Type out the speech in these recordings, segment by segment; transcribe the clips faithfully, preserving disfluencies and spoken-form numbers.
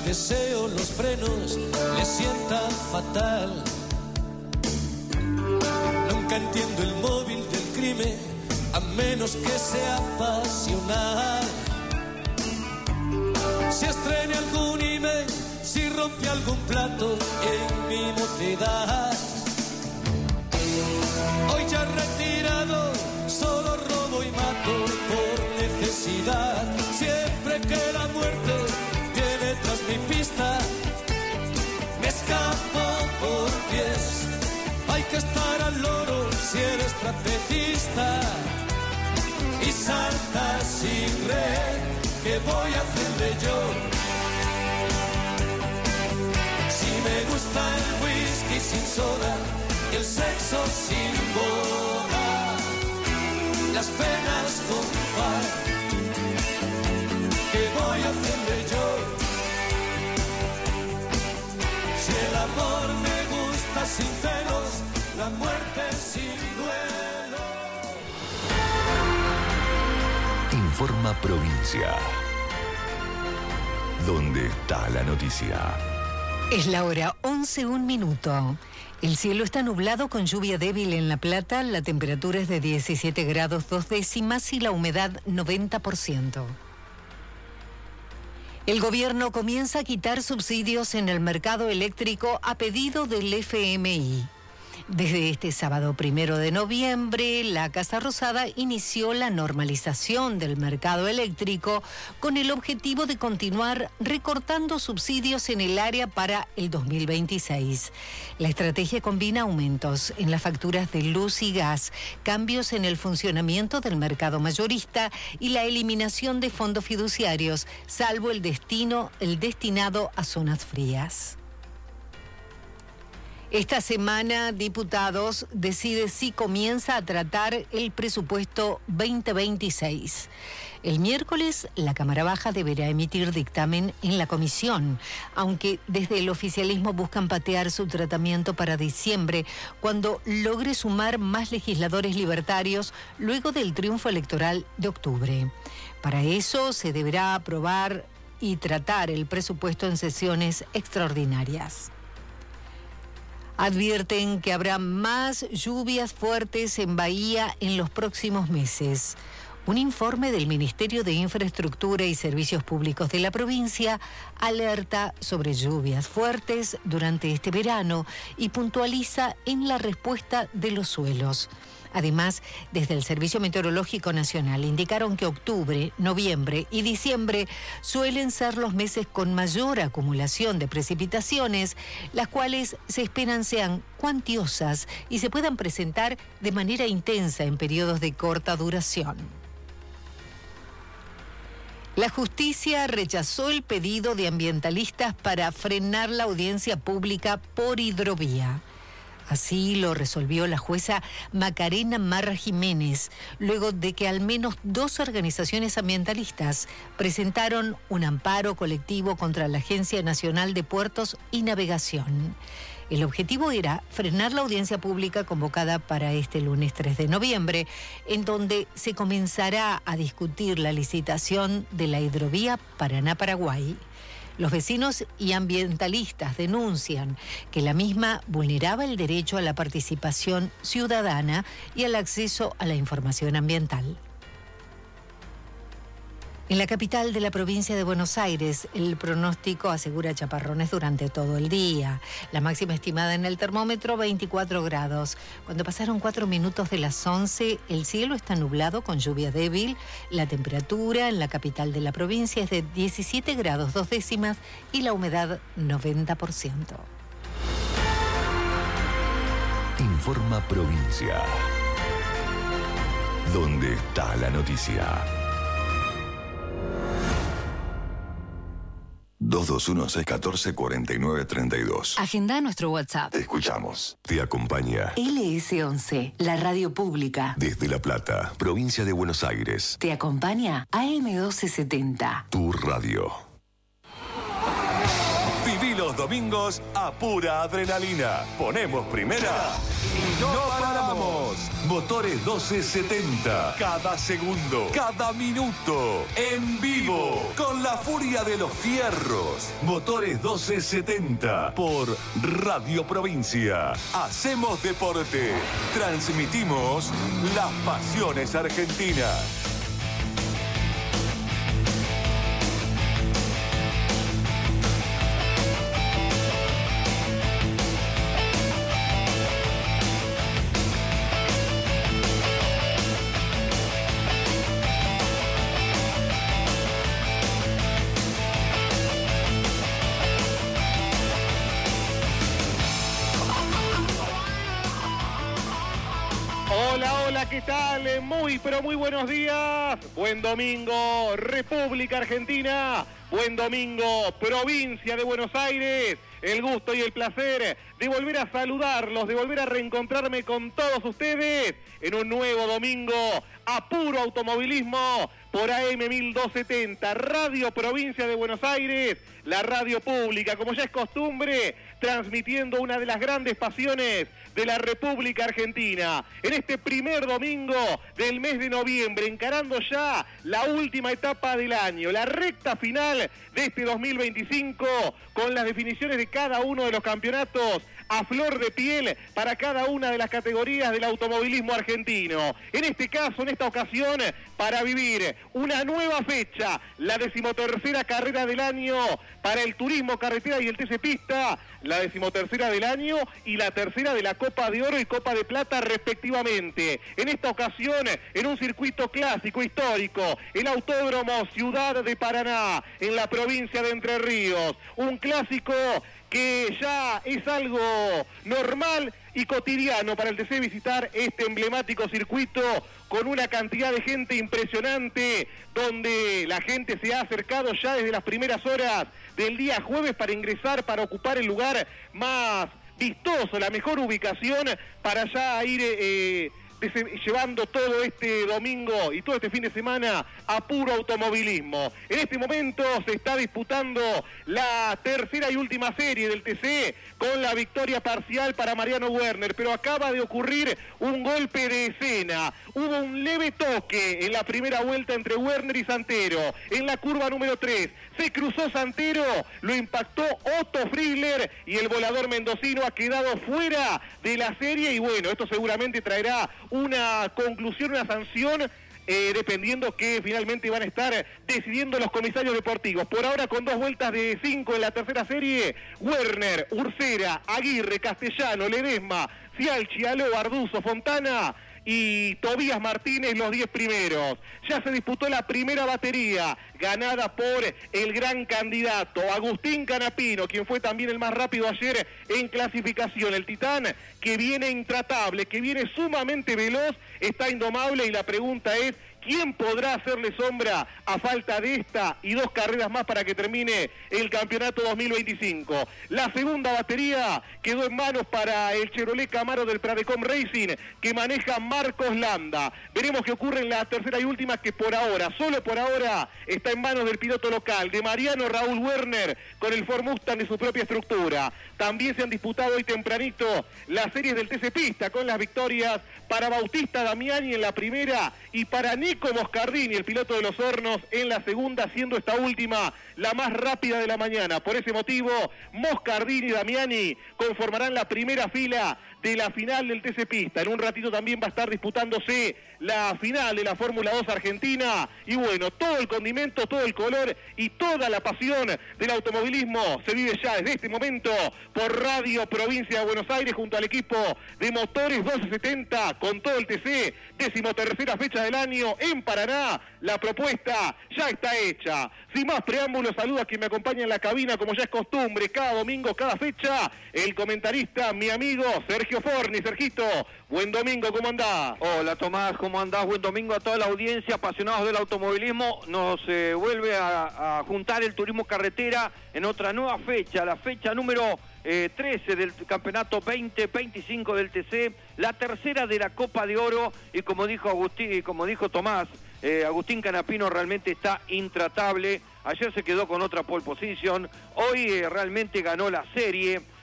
deseo los frenos le sientan fatal. Nunca entiendo el móvil del crimen, a menos que sea pasional. Si estrena algún email, si rompe algún plato en mi mocedad. Hoy ya retirado, solo robo y mato por necesidad. Siempre que la muerte viene tras mi pista, me escapo por pies. Hay que estar al loro si eres trapecista y salta sin red. ¿Qué voy a hacerle yo? Si me gusta el whisky sin soda, el sexo sin boda, las penas con par, ¿qué voy a hacerle yo? Si el amor me gusta sin celos, la muerte sin duelo. Informa Provincia. ¿Dónde está la noticia? Es la hora once, un minuto. El cielo está nublado con lluvia débil en La Plata, la temperatura es de diecisiete grados dos décimas y la humedad noventa por ciento. El gobierno comienza a quitar subsidios en el mercado eléctrico a pedido del F M I. Desde este sábado primero de noviembre, la Casa Rosada inició la normalización del mercado eléctrico con el objetivo de continuar recortando subsidios en el área para el dos mil veintiséis. La estrategia combina aumentos en las facturas de luz y gas, cambios en el funcionamiento del mercado mayorista y la eliminación de fondos fiduciarios, salvo el destino, el destinado a zonas frías. Esta semana, Diputados decide si comienza a tratar el presupuesto veinte veintiséis. El miércoles, la Cámara Baja deberá emitir dictamen en la comisión, aunque desde el oficialismo buscan patear su tratamiento para diciembre, cuando logre sumar más legisladores libertarios luego del triunfo electoral de octubre. Para eso, se deberá aprobar y tratar el presupuesto en sesiones extraordinarias. Advierten que habrá más lluvias fuertes en Bahía en los próximos meses. Un informe del Ministerio de Infraestructura y Servicios Públicos de la provincia alerta sobre lluvias fuertes durante este verano y puntualiza en la respuesta de los suelos. Además, desde el Servicio Meteorológico Nacional indicaron que octubre, noviembre y diciembre suelen ser los meses con mayor acumulación de precipitaciones, las cuales se esperan sean cuantiosas y se puedan presentar de manera intensa en periodos de corta duración. La justicia rechazó el pedido de ambientalistas para frenar la audiencia pública por hidrovía. Así lo resolvió la jueza Macarena Marra Jiménez, luego de que al menos dos organizaciones ambientalistas presentaron un amparo colectivo contra la Agencia Nacional de Puertos y Navegación. El objetivo era frenar la audiencia pública convocada para este lunes tres de noviembre, en donde se comenzará a discutir la licitación de la hidrovía Paraná-Paraguay. Los vecinos y ambientalistas denuncian que la misma vulneraba el derecho a la participación ciudadana y al acceso a la información ambiental. En la capital de la provincia de Buenos Aires, el pronóstico asegura chaparrones durante todo el día. La máxima estimada en el termómetro, veinticuatro grados. Cuando pasaron cuatro minutos de las once, el cielo está nublado con lluvia débil. La temperatura en la capital de la provincia es de diecisiete grados dos décimas y la humedad noventa por ciento. Informa Provincia. ¿Dónde está la noticia? dos dos uno, seis uno cuatro, cuatro nueve tres dos. Agenda nuestro WhatsApp. Te escuchamos. Te acompaña L S once, la radio pública. desde La Plata, provincia de Buenos Aires. Te acompaña A M doce setenta. Tu radio. Viví los domingos a pura adrenalina. Ponemos primera Y no paramos. Motores doce setenta. Cada segundo, cada minuto. En vivo. Con la furia de los fierros. Motores doce setenta. Por Radio Provincia. Hacemos deporte. Transmitimos las pasiones argentinas. ¿Qué tal? Muy, pero muy buenos días. Buen domingo, República Argentina. Buen domingo, Provincia de Buenos Aires. El gusto y el placer de volver a saludarlos, de volver a reencontrarme con todos ustedes en un nuevo domingo a puro automovilismo por A M mil doscientos setenta, Radio Provincia de Buenos Aires, la radio pública, como ya es costumbre, transmitiendo una de las grandes pasiones de la República Argentina. En este primer domingo del mes de noviembre, encarando ya la última etapa del año, la recta final de este dos mil veinticinco, con las definiciones de cada uno de los campeonatos a flor de piel para cada una de las categorías del automovilismo argentino. En este caso, en esta ocasión, para vivir una nueva fecha, la decimotercera carrera del año para el turismo carretera y el T C Pista, la decimotercera del año y la tercera de la Copa de Oro y Copa de Plata respectivamente. En esta ocasión, en un circuito clásico, histórico, el Autódromo Ciudad de Paraná, en la provincia de Entre Ríos. Un clásico que ya es algo normal y cotidiano para el T C visitar este emblemático circuito con una cantidad de gente impresionante, donde la gente se ha acercado ya desde las primeras horas del día jueves para ingresar, para ocupar el lugar más vistoso, la mejor ubicación para ya ir eh, llevando todo este domingo y todo este fin de semana a puro automovilismo. En este momento se está disputando la tercera y última serie del T C con la victoria parcial para Mariano Werner, pero acaba de ocurrir un golpe de escena. Hubo un leve toque en la primera vuelta entre Werner y Santero. En la curva número tres se cruzó Santero, lo impactó Otto Friedler y el volador mendocino ha quedado fuera de la serie y bueno, esto seguramente traerá una conclusión, una sanción, eh, dependiendo que finalmente van a estar decidiendo los comisarios deportivos. Por ahora, con dos vueltas de cinco en la tercera serie, Werner, Ursera, Aguirre, Castellano, Ledesma, Fialchi, Aló, Arduzo, Fontana y Tobías Martínez los diez primeros. Ya se disputó la primera batería, ganada por el gran candidato Agustín Canapino, quien fue también el más rápido ayer en clasificación. El Titán, que viene intratable, que viene sumamente veloz, está indomable y la pregunta es: ¿quién podrá hacerle sombra a falta de esta y dos carreras más para que termine el campeonato dos mil veinticinco? La segunda batería quedó en manos para el Chevrolet Camaro del Pradecom Racing, que maneja Marcos Landa. Veremos qué ocurre en la tercera y última, que por ahora, solo por ahora, está en manos del piloto local, de Mariano Raúl Werner, con el Ford Mustang de su propia estructura. También se han disputado hoy tempranito las series del T C Pista, con las victorias para Bautista Damiani en la primera y para Nico Moscardini, el piloto de Los Hornos, en la segunda, siendo esta última la más rápida de la mañana. Por ese motivo, Moscardini y Damiani conformarán la primera fila de la final del T C Pista. En un ratito también va a estar disputándose la final de la Fórmula dos Argentina. Y bueno, todo el condimento, todo el color y toda la pasión del automovilismo se vive ya desde este momento por Radio Provincia de Buenos Aires, junto al equipo de Motores doce setenta, con todo el T C, decimotercera fecha del año en Paraná. La propuesta ya está hecha. Sin más preámbulos, saludo a quien me acompaña en la cabina, como ya es costumbre, cada domingo, cada fecha, el comentarista, mi amigo Sergio Forni. Sergito, buen domingo, ¿cómo andás? Hola Tomás, ¿cómo andás? Buen domingo a toda la audiencia, apasionados del automovilismo. Nos eh, vuelve a, a juntar el turismo carretera en otra nueva fecha, la fecha número eh, trece del campeonato veinte veinticinco del T C, la tercera de la Copa de Oro, y como dijo Agustín, y como dijo Tomás, eh, Agustín Canapino realmente está intratable. Ayer se quedó con otra pole position, hoy eh, realmente ganó la serie.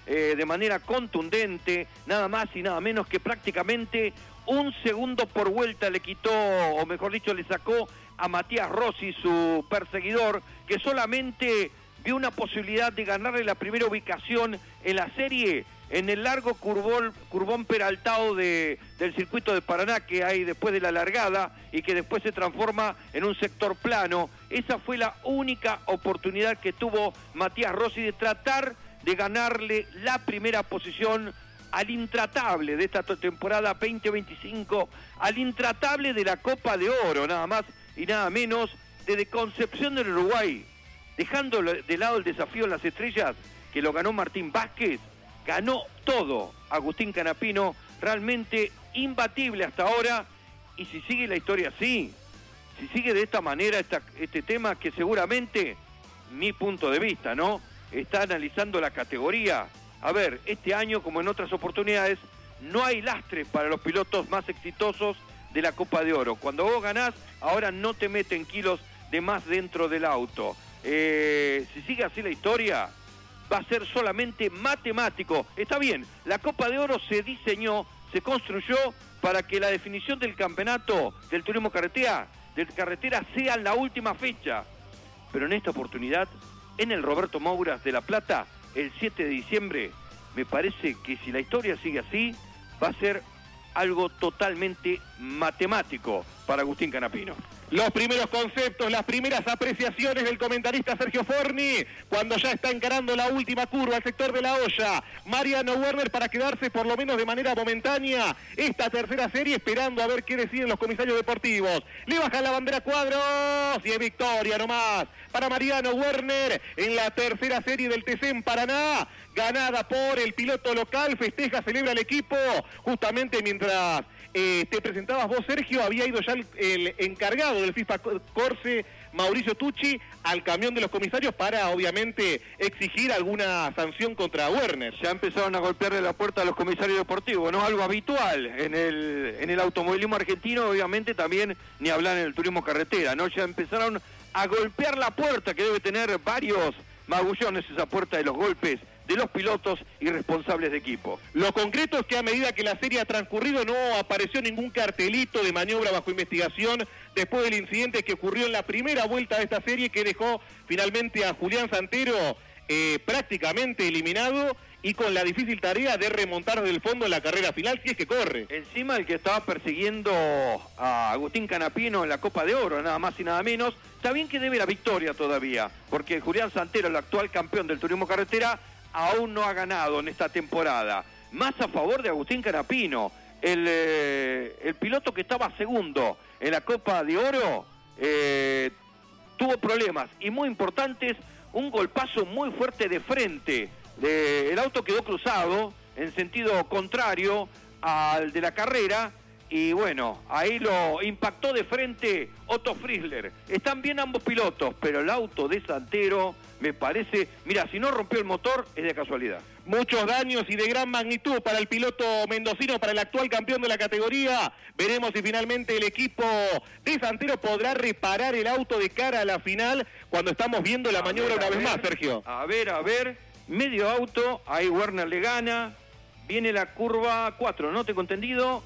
eh, de manera contundente, nada más y nada menos que prácticamente un segundo por vuelta le quitó, o mejor dicho, le sacó a Matías Rossi, su perseguidor, que solamente vio una posibilidad de ganarle la primera ubicación en la serie en el largo curvón, curvón peraltado de, del circuito de Paraná que hay después de la largada y que después se transforma en un sector plano. Esa fue la única oportunidad que tuvo Matías Rossi de tratar de ganarle la primera posición al intratable de esta temporada veinte veinticinco, al intratable de la Copa de Oro, nada más y nada menos, desde Concepción del Uruguay, dejando de lado el desafío en las estrellas, que lo ganó Martín Vázquez. Ganó todo Agustín Canapino, realmente imbatible hasta ahora, y si sigue la historia así, si sigue de esta manera esta, este tema que seguramente, mi punto de vista, ¿no?, está analizando la categoría. A ver, este año, como en otras oportunidades, no hay lastre para los pilotos más exitosos de la Copa de Oro. Cuando vos ganás, ahora no te meten kilos de más dentro del auto. Eh, si sigue así la historia, va a ser solamente matemático. Está bien, la Copa de Oro se diseñó, se construyó para que la definición del campeonato del turismo carretera, del carretera sea en la última fecha. Pero en esta oportunidad, en el Roberto Mouras de La Plata, el siete de diciembre, me parece que si la historia sigue así, va a ser algo totalmente matemático para Agustín Canapino. Los primeros conceptos, las primeras apreciaciones del comentarista Sergio Forni, cuando ya está encarando la última curva, el sector de la olla. Mariano Werner para quedarse por lo menos de manera momentánea esta tercera serie, esperando a ver qué deciden los comisarios deportivos. Le bajan la bandera a Cuadros y es victoria nomás para Mariano Werner en la tercera serie del T C en Paraná, ganada por el piloto local. Festeja, celebra el equipo, justamente mientras Eh, te presentabas vos, Sergio, había ido ya el, el encargado del FIFA Corse, Mauricio Tucci, al camión de los comisarios para, obviamente, exigir alguna sanción contra Werner. Ya empezaron a golpearle la puerta a los comisarios deportivos, ¿no? Algo habitual en el, en el automovilismo argentino, obviamente también ni hablar en el turismo carretera, ¿no? Ya empezaron a golpear la puerta, que debe tener varios magullones esa puerta de los golpes de los pilotos y responsables de equipo. Lo concreto es que a medida que la serie ha transcurrido no apareció ningún cartelito de maniobra bajo investigación después del incidente que ocurrió en la primera vuelta de esta serie, que dejó finalmente a Julián Santero eh, prácticamente eliminado y con la difícil tarea de remontar desde el fondo en la carrera final, si es que corre. Encima el que estaba persiguiendo a Agustín Canapino en la Copa de Oro, nada más y nada menos, está bien que debe la victoria todavía, porque Julián Santero, el actual campeón del turismo carretera, aún no ha ganado en esta temporada. Más a favor de Agustín Canapino, el, eh, el piloto que estaba segundo en la Copa de Oro, eh, tuvo problemas y muy importantes, un golpazo muy fuerte de frente. De, el auto quedó cruzado en sentido contrario al de la carrera y bueno, ahí lo impactó de frente Otto Frizzler. Están bien ambos pilotos, pero el auto de Santero me parece, mira, si no rompió el motor es de casualidad. Muchos daños y de gran magnitud para el piloto mendocino, para el actual campeón de la categoría. Veremos si finalmente el equipo de Santero podrá reparar el auto de cara a la final, cuando estamos viendo la a maniobra ver, una vez ver, más, Sergio. A ver, a ver, medio auto, ahí Werner le gana, viene la curva cuatro, ¿no? Tengo entendido.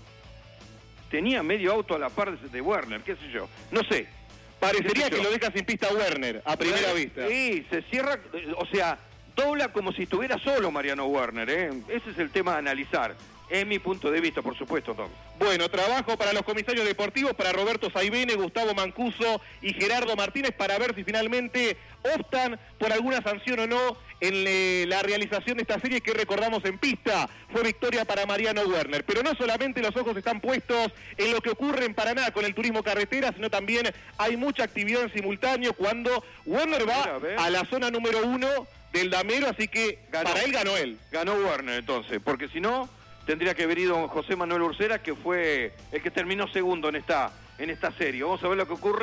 Tenía medio auto a la par de Werner, qué sé yo, no sé. Parecería que lo deja sin pista Werner, a primera vista. Sí, se cierra, o sea, dobla como si estuviera solo Mariano Werner, ¿eh? Ese es el tema a analizar. Es mi punto de vista, por supuesto, Tom. Bueno, trabajo para los comisarios deportivos, para Roberto Saibene, Gustavo Mancuso y Gerardo Martínez, para ver si finalmente optan por alguna sanción o no en eh, la realización de esta serie que recordamos en pista. Fue victoria para Mariano Werner. Pero no solamente los ojos están puestos en lo que ocurre en Paraná con el turismo carretera, sino también hay mucha actividad en simultáneo cuando Werner va a, ver, a, a la zona número uno del damero, así que ganó. Para él ganó él. Ganó Werner entonces, porque si no tendría que haber ido José Manuel Ursera, que fue el que terminó segundo en esta, en esta serie. Vamos a ver lo que ocurre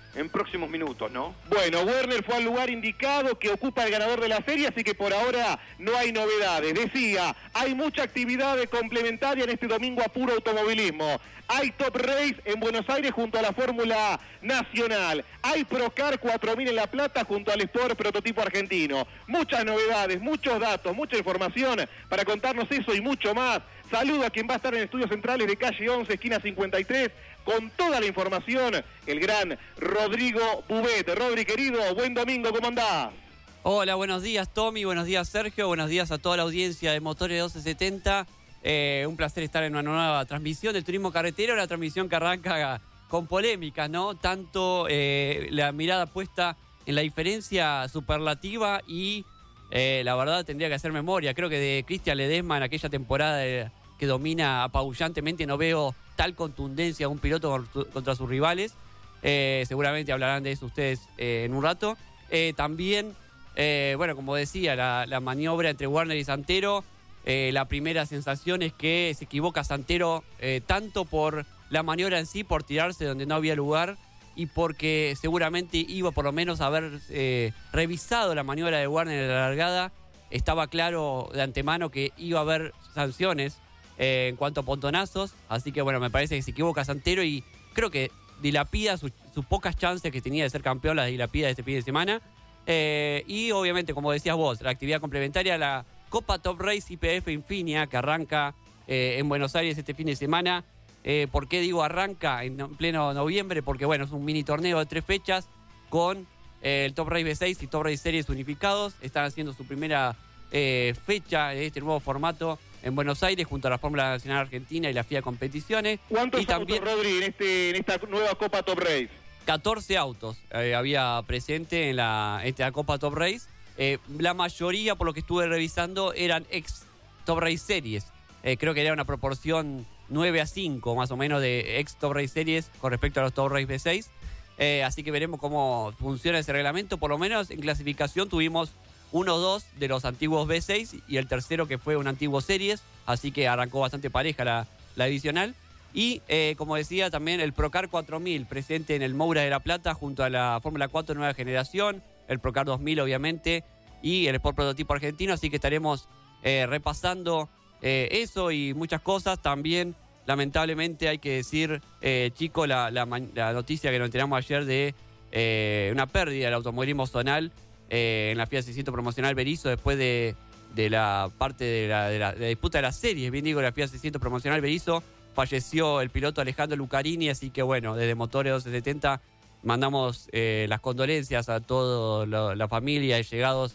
en próximos minutos, ¿no? Bueno, Werner fue al lugar indicado que ocupa el ganador de la serie, así que por ahora no hay novedades. Decía, hay mucha actividad complementaria en este domingo a puro automovilismo. Hay Top Race en Buenos Aires junto a la Fórmula Nacional. Hay Procar cuatro mil en La Plata junto al Sport Prototipo Argentino. Muchas novedades, muchos datos, mucha información para contarnos eso y mucho más. Saludo a quien va a estar en Estudios Centrales de calle once, esquina cincuenta y tres, con toda la información, el gran Rodrigo Bubet. Rodri, querido, buen domingo, ¿cómo andás? Hola, buenos días, Tommy, buenos días, Sergio, buenos días a toda la audiencia de Motores doce setenta. Eh, un placer estar en una nueva transmisión del turismo carretero, una transmisión que arranca con polémicas, ¿no? Tanto eh, la mirada puesta en la diferencia superlativa y eh, la verdad tendría que hacer memoria. Creo que de Cristian Ledesma en aquella temporada de, que domina apabullantemente no veo tal contundencia de un piloto contra sus rivales. Eh, seguramente hablarán de eso ustedes eh, en un rato. Eh, también, eh, bueno, como decía, la, la maniobra entre Werner y Santero. Eh, la primera sensación es que se equivoca Santero eh, tanto por la maniobra en sí, por tirarse donde no había lugar, y porque seguramente iba por lo menos a haber eh, revisado la maniobra de Werner en la largada. Estaba claro de antemano que iba a haber sanciones eh, en cuanto a pontonazos, así que bueno, me parece que se equivoca Santero y creo que dilapida sus, sus pocas chances que tenía de ser campeón, las dilapida de este fin de semana. Eh, y obviamente, como decías vos, la actividad complementaria, la Copa Top Race I P F Infinia, que arranca eh, en Buenos Aires este fin de semana. Eh, ¿Por qué digo arranca en pleno noviembre? Porque bueno, es un mini torneo de tres fechas con eh, el Top Race V seis y Top Race Series unificados. Están haciendo su primera eh, fecha de este nuevo formato en Buenos Aires junto a la Fórmula Nacional Argentina y la FIA Competiciones. ¿Cuántos y también, autos, Rodri, en, este, en esta nueva Copa Top Race? catorce autos eh, había presente en la esta Copa Top Race. Eh, la mayoría, por lo que estuve revisando, eran ex Top Race Series. Eh, creo que era una proporción nueve a cinco, más o menos, de ex Top Race Series con respecto a los Top Race V seis. Eh, así que veremos cómo funciona ese reglamento. Por lo menos en clasificación tuvimos uno o dos de los antiguos V seis y el tercero que fue un antiguo Series. Así que arrancó bastante pareja la, la divisional. Y, eh, como decía, también el Procar cuatro mil presente en el Moura de La Plata junto a la Fórmula cuatro nueva generación. El Procar dos mil, obviamente, y el Sport Prototipo Argentino, así que estaremos eh, repasando eh, eso y muchas cosas. También, lamentablemente, hay que decir, eh, chico, la, la, la noticia que nos enteramos ayer de eh, una pérdida del automovilismo zonal eh, en la FIA seiscientos Promocional Berisso, después de, de la parte de la, de, la, de la disputa de las series, bien digo, la FIA seiscientos Promocional Berisso, falleció el piloto Alejandro Lucarini, así que bueno, desde Motores doce setenta mandamos eh, las condolencias a toda la familia y llegados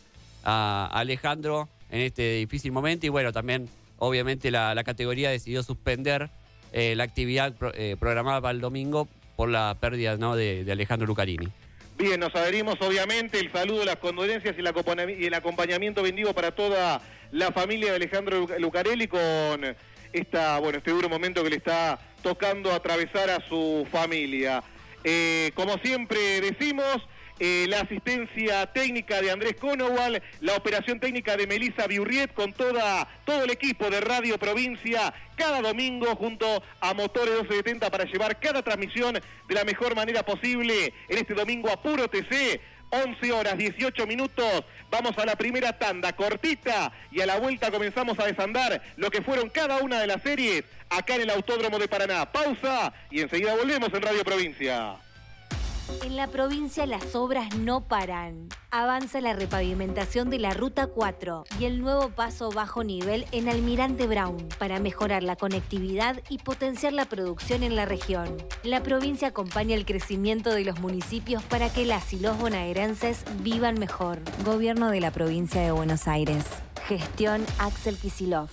a Alejandro en este difícil momento. Y bueno, también obviamente la, la categoría decidió suspender eh, la actividad pro, eh, programada para el domingo por la pérdida, ¿no?, de, de Alejandro Lucarini. Bien, nos adherimos obviamente, el saludo, las condolencias y el, y el acompañamiento bendigo para toda la familia de Alejandro Lucarelli con esta, bueno, este duro momento que le está tocando atravesar a su familia. Eh, como siempre decimos, eh, la asistencia técnica de Andrés Conowal, la operación técnica de Melissa Biurriet con toda, todo el equipo de Radio Provincia, cada domingo junto a Motores doce setenta para llevar cada transmisión de la mejor manera posible en este domingo a puro T C. once horas, dieciocho minutos, vamos a la primera tanda cortita y a la vuelta comenzamos a desandar lo que fueron cada una de las series acá en el Autódromo de Paraná. Pausa y enseguida volvemos en Radio Provincia. En la provincia las obras no paran. Avanza la repavimentación de la Ruta cuatro y el nuevo paso bajo nivel en Almirante Brown para mejorar la conectividad y potenciar la producción en la región. La provincia acompaña el crecimiento de los municipios para que las y los bonaerenses vivan mejor. Gobierno de la provincia de Buenos Aires. Gestión Axel Kicillof.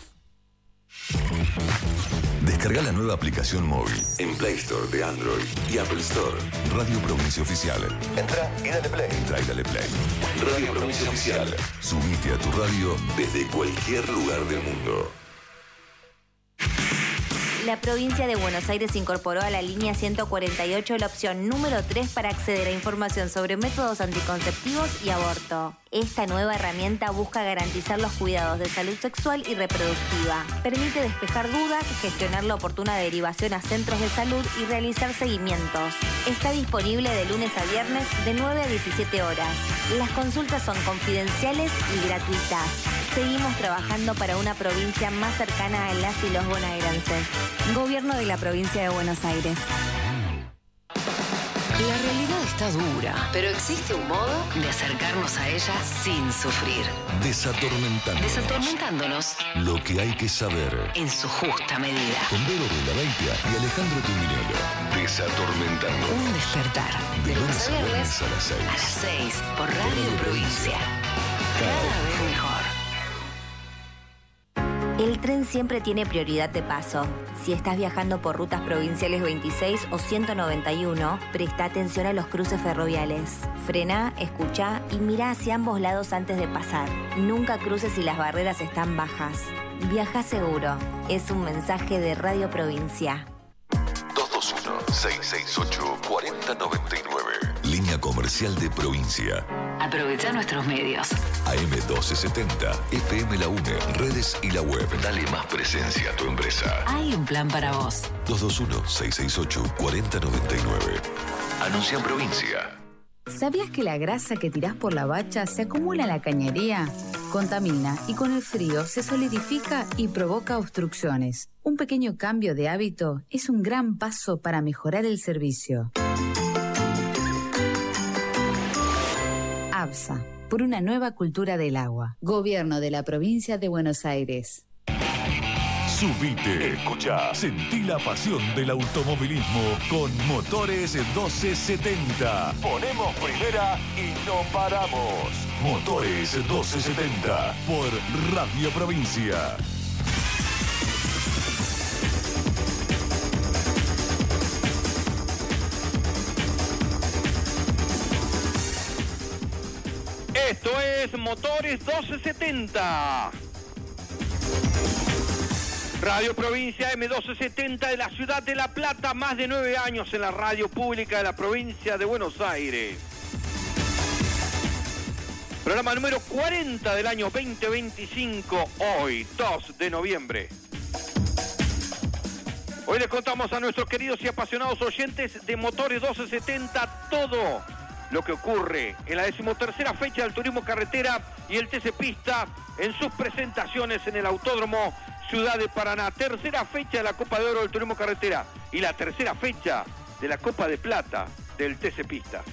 Descarga la nueva aplicación móvil en Play Store de Android y Apple Store. Radio Provincia Oficial. Entra y dale play. Entra y dale play. Radio Provincia Oficial. Subite a tu radio desde cualquier lugar del mundo. La provincia de Buenos Aires incorporó a la línea ciento cuarenta y ocho la opción número tres para acceder a información sobre métodos anticonceptivos y aborto. Esta nueva herramienta busca garantizar los cuidados de salud sexual y reproductiva. Permite despejar dudas, gestionar la oportuna derivación a centros de salud y realizar seguimientos. Está disponible de lunes a viernes de nueve a diecisiete horas. Las consultas son confidenciales y gratuitas. Seguimos trabajando para una provincia más cercana a las y los bonaerenses. Gobierno de la provincia de Buenos Aires. La realidad está dura, pero existe un modo de acercarnos a ella sin sufrir. Desatormentándonos. Desatormentándonos Lo que hay que saber. en su justa medida. Con Vero Rindabaitia y Alejandro Tuminello. Desatormentándonos. Un despertar. De lunes a viernes a las A seis. las seis por Radio Provincia. Cada vez mejor. El tren siempre tiene prioridad de paso. Si estás viajando por rutas provinciales veintiséis o ciento noventa y uno, presta atención a los cruces ferroviales. Frena, escucha y mira hacia ambos lados antes de pasar. Nunca cruces si las barreras están bajas. Viaja seguro. Es un mensaje de Radio Provincia. dos dos uno, seis seis ocho, cuatro cero nueve nueve. Línea comercial de provincia. Aprovecha nuestros medios. A M doce setenta, F M La UNE, redes y la web. Dale más presencia a tu empresa. Hay un plan para vos. dos dos uno, seis seis ocho, cuatro cero nueve nueve. Anuncia en provincia. ¿Sabías que la grasa que tirás por la bacha se acumula en la cañería? Contamina y con el frío se solidifica y provoca obstrucciones. Un pequeño cambio de hábito es un gran paso para mejorar el servicio. ABSA, por una nueva cultura del agua. Gobierno de la provincia de Buenos Aires. Subite, escucha, sentí la pasión del automovilismo con Motores doce setenta. Ponemos primera y no paramos. Motores doce setenta por Radio Provincia. Esto es Motores doce setenta. Radio Provincia M doce setenta de la ciudad de La Plata, más de nueve años en la radio pública de la provincia de Buenos Aires. Programa número cuarenta del año veinte veinticinco, hoy, dos de noviembre. Hoy les contamos a nuestros queridos y apasionados oyentes de Motores doce setenta todo lo que ocurre en la decimotercera fecha del Turismo Carretera y el T C Pista en sus presentaciones en el Autódromo Ciudad de Paraná. Tercera fecha de la Copa de Oro del Turismo Carretera y la tercera fecha de la Copa de Plata del T C Pista.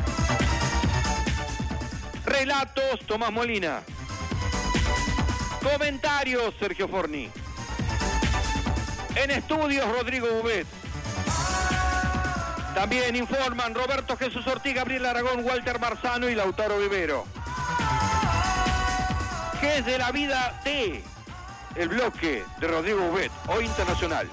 Relatos, Tomás Molina. Comentarios, Sergio Forni. En estudios, Rodrigo Bubet. También informan Roberto Jesús Ortiz, Gabriel Aragón, Walter Marzano y Lautaro Vivero. ¿Qué es de la vida de el bloque de Rodrigo Bubet, hoy internacional?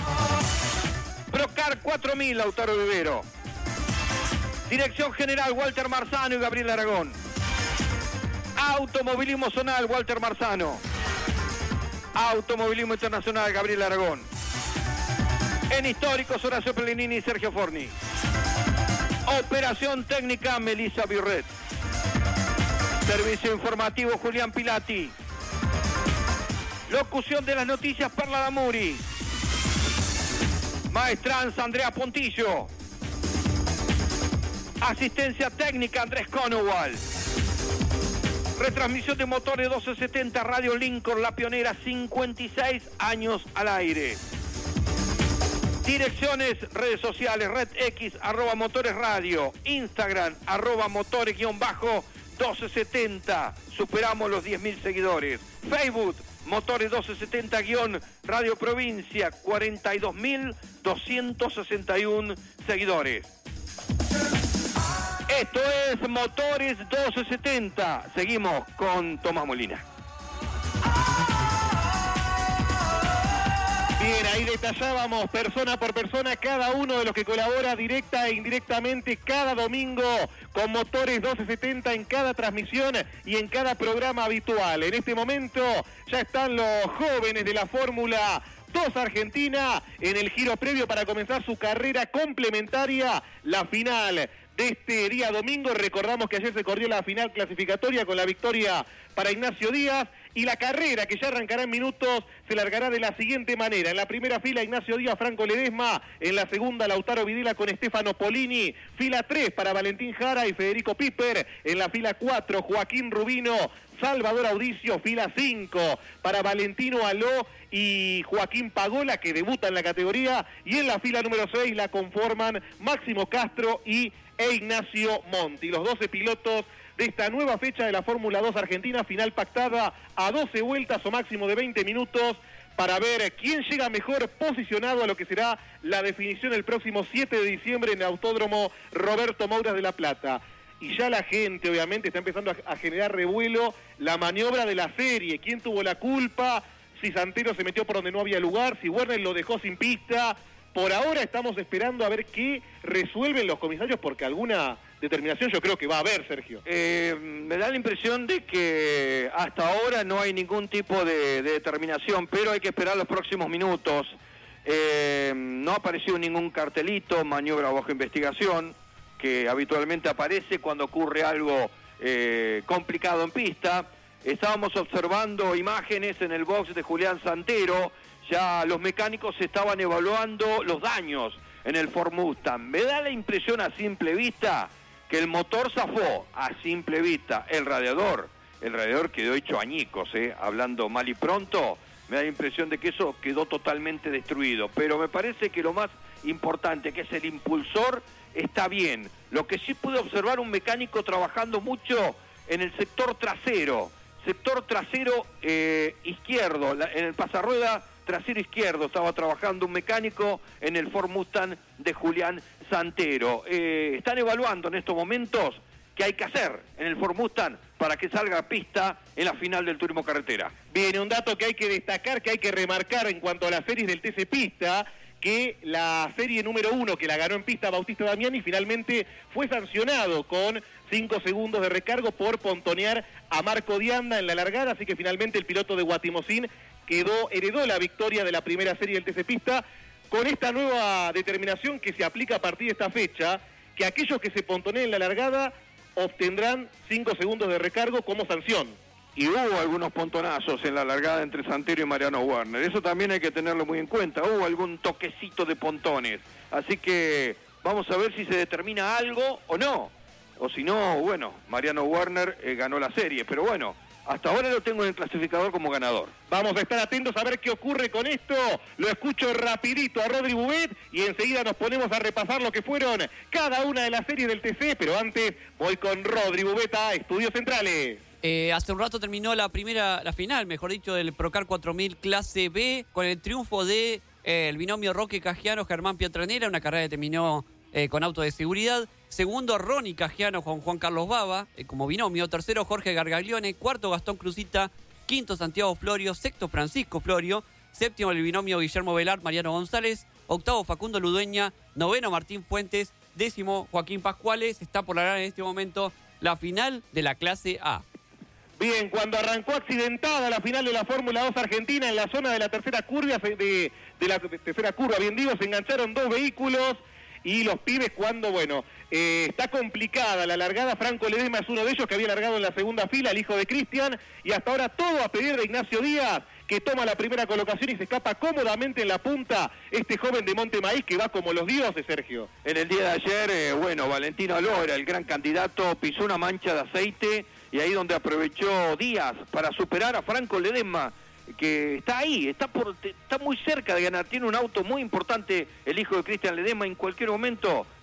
Procar cuatro mil, Lautaro Vivero. Dirección General, Walter Marzano y Gabriel Aragón. Automovilismo Zonal, Walter Marzano. Automovilismo Internacional, Gabriel Aragón. En Históricos, Horacio Pellegrini y Sergio Forni. Operación Técnica, Melissa Birret. Servicio Informativo, Julián Pilati. Locución de las noticias, Perla Damuri. Maestranza, Andrea Pontillo. Asistencia técnica, Andrés Conowal. Retransmisión de Motores doce setenta, Radio Lincoln, la pionera, cincuenta y seis años al aire. Direcciones, redes sociales, Red X, arroba Motores Radio, Instagram, arroba Motores guión bajo doce setenta, superamos los diez mil seguidores. Facebook, Motores doce setenta guión Radio Provincia, cuarenta y dos mil doscientos sesenta y uno seguidores. Esto es Motores doce setenta. Seguimos con Tomás Molina. Bien, ahí Ahí detallábamos persona por persona cada uno de los que colabora directa e indirectamente cada domingo con Motores doce setenta en cada transmisión y en cada programa habitual. En este momento ya están los jóvenes de la Fórmula dos Argentina en el giro previo para comenzar su carrera complementaria, la final de este día domingo. Recordamos que ayer se corrió la final clasificatoria con la victoria para Ignacio Díaz y la carrera que ya arrancará en minutos se largará de la siguiente manera. En la primera fila Ignacio Díaz, Franco Ledesma, en la segunda Lautaro Videla con Stefano Polini, fila tres para Valentín Jara y Federico Piper, en la fila cuatro Joaquín Rubino, Salvador Audicio, fila cinco para Valentino Aló y Joaquín Pagola, que debuta en la categoría, y en la fila número seis la conforman Máximo Castro y e Ignacio Monti, los doce pilotos de esta nueva fecha de la Fórmula dos Argentina, final pactada a doce vueltas o máximo de veinte minutos para ver quién llega mejor posicionado a lo que será la definición el próximo siete de diciembre en el Autódromo Roberto Mouras de La Plata. Y ya la gente obviamente está empezando a, a generar revuelo la maniobra de la serie, quién tuvo la culpa, si Santero se metió por donde no había lugar, si Werner lo dejó sin pista. Por ahora estamos esperando a ver qué resuelven los comisarios, porque alguna determinación yo creo que va a haber, Sergio. Eh, me da la impresión de que hasta ahora no hay ningún tipo de, de determinación, pero hay que esperar los próximos minutos. Eh, no ha aparecido ningún cartelito, maniobra bajo investigación, que habitualmente aparece cuando ocurre algo eh, complicado en pista. Estábamos observando imágenes en el box de Julián Santero. Ya los mecánicos estaban evaluando los daños en el Ford Mustang. Me da la impresión a simple vista que el motor zafó, a simple vista. El radiador, el radiador quedó hecho añicos, ¿eh? Hablando mal y pronto, me da la impresión de que eso quedó totalmente destruido. Pero me parece que lo más importante, que es el impulsor, está bien. Lo que sí pude observar, un mecánico trabajando mucho en el sector trasero. Sector trasero eh, izquierdo, la, en el pasarrueda trasero izquierdo estaba trabajando un mecánico en el Ford Mustang de Julián Santero. Eh, están evaluando en estos momentos qué hay que hacer en el Ford Mustang para que salga a pista en la final del Turismo Carretera. Viene un dato que hay que destacar, que hay que remarcar en cuanto a las series del T C Pista, que la serie número uno que la ganó en pista Bautista Damiani finalmente fue sancionado con cinco segundos de recargo por pontonear a Marco Dianda en la largada, así que finalmente el piloto de Guatimozín quedó, heredó la victoria de la primera serie del T C Pista con esta nueva determinación que se aplica a partir de esta fecha, que aquellos que se pontoneen en la largada obtendrán cinco segundos de recargo como sanción. Y hubo algunos pontonazos en la largada entre Santero y Mariano Werner. Eso también hay que tenerlo muy en cuenta. Hubo algún toquecito de pontones. Así que vamos a ver si se determina algo o no. O si no, bueno, Mariano Werner eh, ganó la serie. Pero bueno, hasta ahora lo tengo en el clasificador como ganador. Vamos a estar atentos a ver qué ocurre con esto. Lo escucho rapidito a Rodri Bubet y enseguida nos ponemos a repasar lo que fueron cada una de las series del T C. Pero antes voy con Rodri Bubet a Estudios Centrales. Eh, hace un rato terminó la primera, la final, mejor dicho, del Procar cuatro mil clase B, con el triunfo de eh, el binomio Roque Cagiano, Germán Pietranera, una carrera que terminó eh, con auto de seguridad. Segundo, Ronnie Cagiano con Juan Carlos Bava, eh, como binomio. Tercero, Jorge Gargaglione. Cuarto, Gastón Cruzita. Quinto, Santiago Florio. Sexto, Francisco Florio. Séptimo, el binomio Guillermo Velar, Mariano González. Octavo, Facundo Ludueña. Noveno, Martín Fuentes. Décimo, Joaquín Pascuales. Está por largar en este momento la final de la clase A. Bien, cuando arrancó accidentada la final de la Fórmula dos Argentina en la zona de la tercera curva, de, de la tercera curva, bien digo, se engancharon dos vehículos y los pibes cuando, bueno, eh, está complicada la largada. Franco Ledesma es uno de ellos que había largado en la segunda fila, el hijo de Cristian, y hasta ahora todo a pedir de Ignacio Díaz, que toma la primera colocación y se escapa cómodamente en la punta este joven de Monte Maíz que va como los dioses, Sergio. En el día de ayer, eh, bueno, Valentino Aló era el gran candidato, pisó una mancha de aceite y ahí donde aprovechó Díaz para superar a Franco Ledesma, que está ahí, está por, está muy cerca de ganar, tiene un auto muy importante el hijo de Cristian Ledesma, en cualquier momento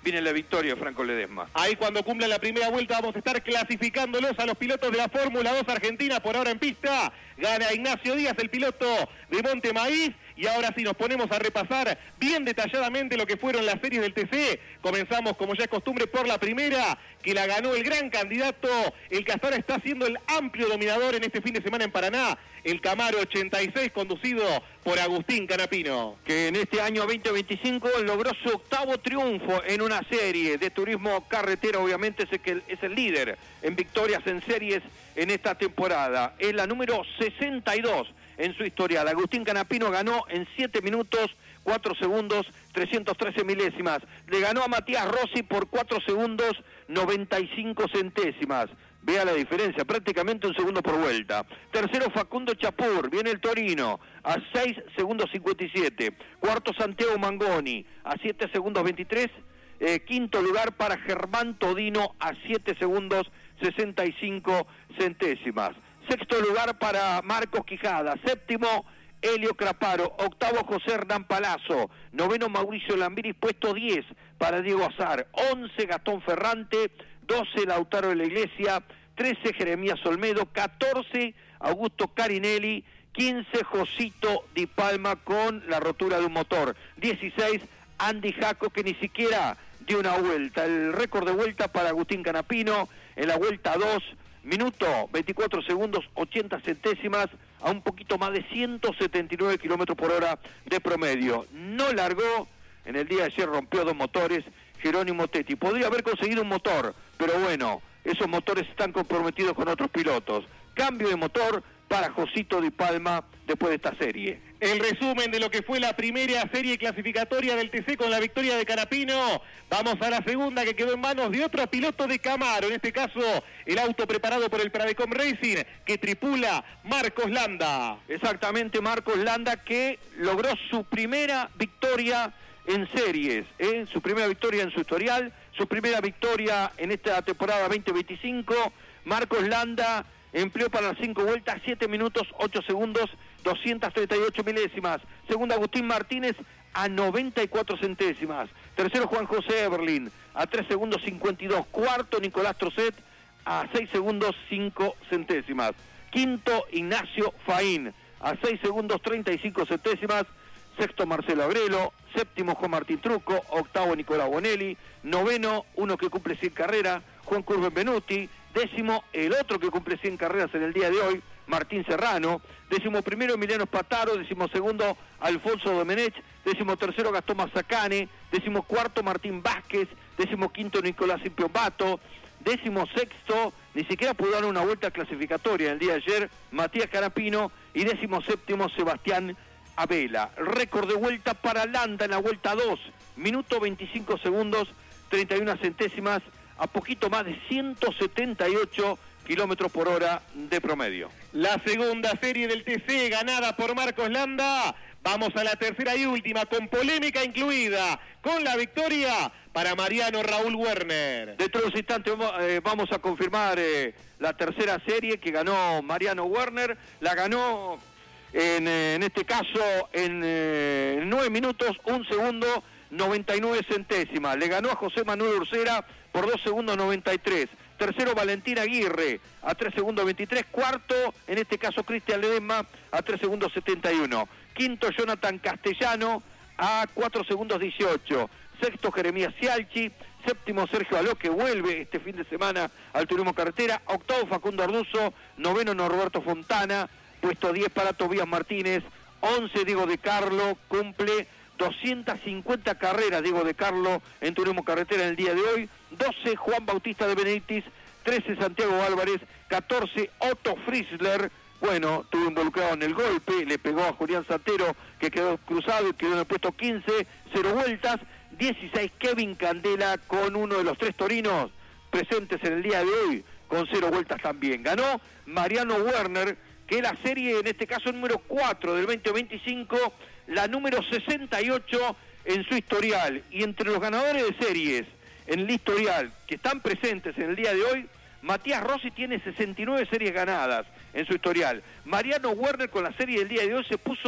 viene la victoria de Franco Ledesma. Ahí cuando cumpla la primera vuelta vamos a estar clasificándolos a los pilotos de la Fórmula dos Argentina, por ahora en pista. Gana Ignacio Díaz, el piloto de Monte Maíz. Y ahora sí nos ponemos a repasar bien detalladamente lo que fueron las series del T C. Comenzamos, como ya es costumbre, por la primera, que la ganó el gran candidato, el que hasta ahora está siendo el amplio dominador en este fin de semana en Paraná, el Camaro ochenta y seis, conducido por Agustín Canapino. Que en este año veinte veinticinco logró su octavo triunfo en una serie de turismo carretera. Obviamente es el, que es el líder en victorias en series en esta temporada. Es la número sesenta y dos en su historial. Agustín Canapino ganó en siete minutos, cuatro segundos, trescientos trece milésimas. Le ganó a Matías Rossi por cuatro segundos, noventa y cinco centésimas. Vea la diferencia, prácticamente un segundo por vuelta. Tercero, Facundo Chapur, viene el Torino, a seis segundos cincuenta y siete. Cuarto, Santiago Mangoni, a siete segundos veintitrés. Eh, quinto lugar para Germán Todino, a siete segundos sesenta y cinco centésimas. Sexto lugar para Marcos Quijada. Séptimo, Helio Craparo. Octavo, José Hernán Palazzo. Noveno, Mauricio Lambiris. Puesto diez para Diego Azar. Once, Gastón Ferrante. doce, Lautaro de la Iglesia. trece, Jeremías Olmedo. catorce, Augusto Carinelli. quince, Josito Di Palma con la rotura de un motor. dieciséis, Andy Jaco, que ni siquiera dio una vuelta. El récord de vuelta para Agustín Canapino en la vuelta dos. Minuto, veinticuatro segundos, ochenta centésimas, a un poquito más de ciento setenta y nueve kilómetros por hora de promedio. No largó, en el día de ayer rompió dos motores, Jerónimo Tetti. Podría haber conseguido un motor, pero bueno, esos motores están comprometidos con otros pilotos. Cambio de motor para Josito Di Palma después de esta serie. El resumen de lo que fue la primera serie clasificatoria del T C con la victoria de Canapino. Vamos a la segunda, que quedó en manos de otro piloto de Camaro, en este caso el auto preparado por el Pradecom Racing, que tripula Marcos Landa. Exactamente, Marcos Landa, que logró su primera victoria en series, ¿eh? su primera victoria en su historial, su primera victoria en esta temporada veinte veinticinco. Marcos Landa empleó para las cinco vueltas siete minutos, ocho segundos, doscientas treinta y ocho milésimas. Segundo, Agustín Martínez a noventa y cuatro centésimas. Tercero, Juan José Eberlin a tres segundos cincuenta y dos. Cuarto, Nicolás Trocet a seis segundos cinco centésimas. Quinto, Ignacio Faín a seis segundos treinta y cinco centésimas. Sexto, Marcelo Agrelo. Séptimo, Juan Martín Truco. Octavo, Nicolás Bonelli. Noveno, uno que cumple cien carreras, Juan Cruz Benvenuti. Décimo, el otro que cumple cien carreras en el día de hoy, Martín Serrano. Décimo primero, Emiliano Spataro. Décimo segundo, Alfonso Domenech. Décimo tercero, Gastón Mazzacane. Décimo cuarto, Martín Vázquez. Décimo quinto, Nicolás Impiombato. Décimo sexto, ni siquiera pudo dar una vuelta clasificatoria el día de ayer, Matías Canapino. Y décimo séptimo, Sebastián Abela. Récord de vuelta para Landa en la vuelta dos. Minuto veinticinco segundos, treinta y una centésimas, a poquito más de ciento setenta y ocho kilómetros por hora de promedio. La segunda serie del T C ganada por Marcos Landa. Vamos a la tercera y última, con polémica incluida, con la victoria para Mariano Raúl Werner. Dentro de unos instantes eh, vamos a confirmar eh, la tercera serie que ganó Mariano Werner. La ganó en, eh, en este caso en eh, nueve minutos, un segundo, noventa y nueve centésimas. Le ganó a José Manuel Ursera por dos segundos noventa y tres. Tercero, Valentín Aguirre a tres segundos veintitrés. Cuarto, en este caso, Cristian Ledesma a tres segundos setenta y uno. Quinto, Jonathan Castellano a cuatro segundos dieciocho. Sexto, Jeremías Cialchi. Séptimo, Sergio Aló, que vuelve este fin de semana al turismo carretera. Octavo, Facundo Arduzo. Noveno, Norberto Fontana. Puesto diez para Tobías Martínez. Once, Diego de Carlo. Cumple doscientas cincuenta carreras, Diego de Carlo, en turismo carretera en el día de hoy. doce, Juan Bautista de Benedictis. Trece, Santiago Álvarez. catorce, Otto Frizzler. Bueno, estuvo involucrado en el golpe, le pegó a Julián Santero, que quedó cruzado y quedó en el puesto quince, cero vueltas. dieciséis, Kevin Candela, con uno de los tres torinos presentes en el día de hoy, con cero vueltas también. Ganó Mariano Werner, que es la serie, en este caso número cuatro del veinte veinticinco, la número sesenta y ocho en su historial. Y entre los ganadores de series en el historial que están presentes en el día de hoy, Matías Rossi tiene sesenta y nueve series ganadas en su historial. Mariano Werner, con la serie del día de hoy, se puso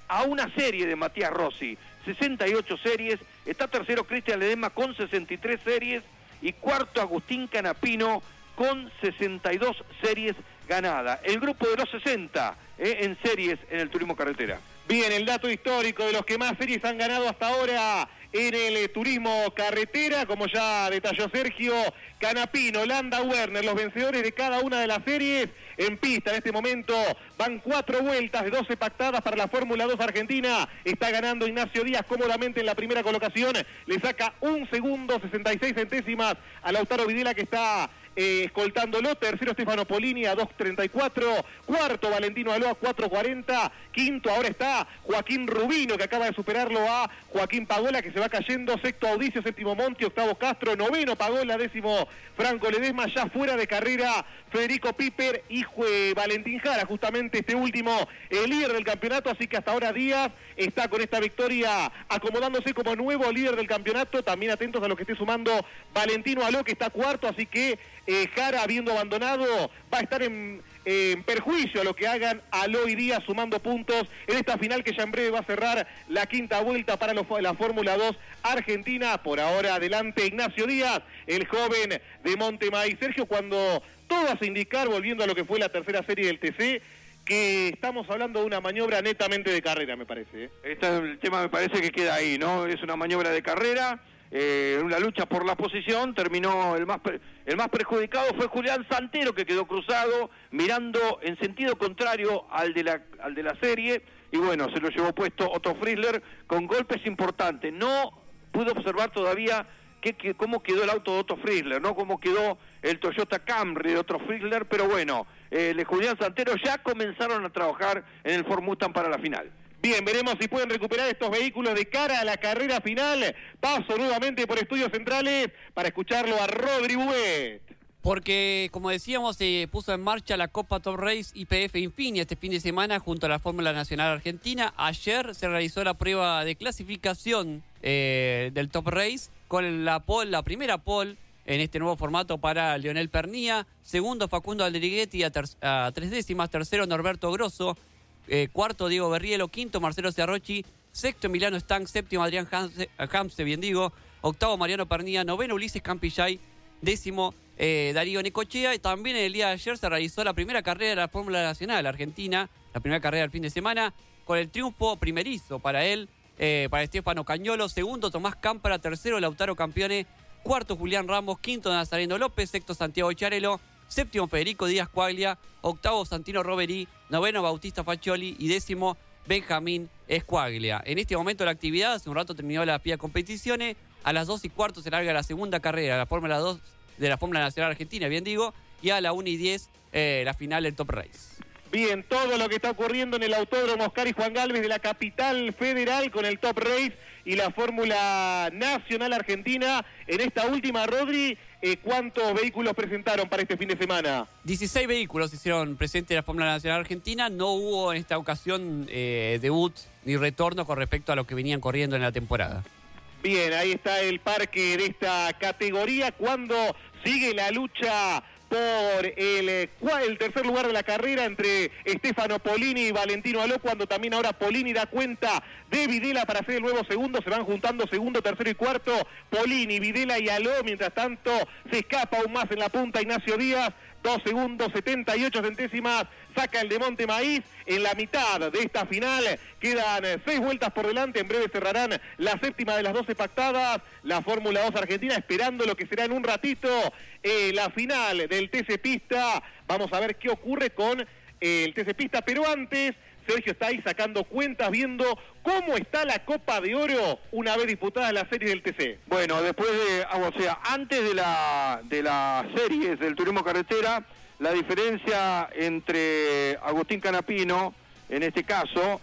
a una serie de Matías Rossi, sesenta y ocho series. Está tercero Cristian Ledesma con sesenta y tres series y cuarto Agustín Canapino con sesenta y dos series ganadas. El grupo de los sesenta eh, en series en el turismo carretera. Bien, el dato histórico de los que más series han ganado hasta ahora en el eh, turismo carretera, como ya detalló Sergio, Canapino, Landa, Werner, los vencedores de cada una de las series en pista. En este momento van cuatro vueltas de doce pactadas para la Fórmula dos Argentina. Está ganando Ignacio Díaz cómodamente en la primera colocación. Le saca un segundo, sesenta y seis centésimas a Lautaro Videla, que está eh, escoltándolo. Tercero Stefano Polini a dos treinta y cuatro. Cuarto Valentino Aló a cuatro cuarenta. Quinto ahora está Joaquín Rubino, que acaba de superarlo a Joaquín Pagola, que se va cayendo. Sexto Audicio, séptimo Monti, octavo Castro, noveno Pagola, décimo Franco Ledesma. Ya fuera de carrera Federico Piper y eh, Valentín Jara, justamente este último, el líder del campeonato. Así que hasta ahora Díaz está con esta victoria acomodándose como nuevo líder del campeonato. También atentos a lo que esté sumando Valentino Aló, que está cuarto. Así que eh, Jara, habiendo abandonado, va a estar en, eh, en perjuicio a lo que hagan Aló y Díaz, sumando puntos en esta final que ya en breve va a cerrar la quinta vuelta para los, la Fórmula dos Argentina. Por ahora adelante Ignacio Díaz, el joven de Montemaíz. Sergio, cuando todo hace indicar, volviendo a lo que fue la tercera serie del T C, que estamos hablando de una maniobra netamente de carrera, me parece. ¿eh? Este, el tema me parece que queda ahí, ¿no? Es una maniobra de carrera, eh, una lucha por la posición. Terminó el más el más perjudicado fue Julián Santero, que quedó cruzado, mirando en sentido contrario al de la, al de la serie, y bueno, se lo llevó puesto Otto Frizzler con golpes importantes. No pude observar todavía que, que, cómo quedó el auto de Otto Frizzler, ¿no? Cómo quedó el Toyota Camry de Otto Frizzler, pero bueno, eh, el Julián Santero ya comenzaron a trabajar en el Ford Mustang para la final. Bien, veremos si pueden recuperar estos vehículos de cara a la carrera final. Paso nuevamente por Estudios Centrales para escucharlo a Rodri Bouet. Porque, como decíamos, se puso en marcha la Copa Top Race I P F Infinia este fin de semana junto a la Fórmula Nacional Argentina. Ayer se realizó la prueba de clasificación eh, del Top Race con la pole, la primera pole en este nuevo formato para Leonel Pernía. Segundo, Facundo Alderiguetti a, ter a tres décimas. Tercero, Norberto Grosso. Eh, cuarto, Diego Berrielo. Quinto, Marcelo Ciarrochi. Sexto, Emiliano Stang. Séptimo, Adrián Hamse, Hamse, bien digo. Octavo, Mariano Pernía. Noveno, Ulises Campillay. Décimo, eh, Darío Necochea. Y también el día de ayer se realizó la primera carrera de la Fórmula Nacional Argentina, la primera carrera del fin de semana, con el triunfo primerizo para él, eh, para Estefano Cañolo. Segundo, Tomás Cámpara. Tercero, Lautaro Campione. Cuarto, Julián Ramos. Quinto, Nazareno López. Sexto, Santiago Charelo. Séptimo, Federico Díaz Cuaglia. Octavo, Santino Roveri. Noveno, Bautista Faccioli. Y décimo, Benjamín Escuaglia. En este momento la actividad, hace un rato terminó la pía competiciones. A las dos y cuarto se larga la segunda carrera, la Fórmula dos de la Fórmula Nacional Argentina, bien digo. Y a la una y diez, eh, la final del Top Race. Bien, todo lo que está ocurriendo en el Autódromo Oscar y Juan Galvez de la capital federal con el Top Race y la Fórmula Nacional Argentina. En esta última, Rodri, eh, ¿cuántos vehículos presentaron para este fin de semana? dieciséis vehículos hicieron presente en la Fórmula Nacional Argentina. No hubo en esta ocasión eh, debut ni retorno con respecto a lo que venían corriendo en la temporada. Bien, ahí está el parque de esta categoría cuando sigue la lucha por el, el tercer lugar de la carrera entre Stefano Polini y Valentino Aló, cuando también ahora Polini da cuenta de Videla para hacer el nuevo segundo. Se van juntando segundo, tercero y cuarto, Polini, Videla y Aló. Mientras tanto se escapa aún más en la punta Ignacio Díaz, dos segundos, setenta y ocho centésimas, saca el de Montemaíz. En la mitad de esta final quedan seis vueltas por delante. En breve cerrarán la séptima de las doce pactadas. La Fórmula dos Argentina esperando lo que será en un ratito eh, la final del T C Pista. Vamos a ver qué ocurre con eh, el T C Pista, pero antes Sergio está ahí sacando cuentas, viendo cómo está la Copa de Oro una vez disputada la serie del T C. Bueno, después de, o sea, antes de la de las series del turismo carretera, la diferencia entre Agustín Canapino, en este caso,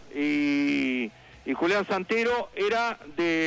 y, y Julián Santero era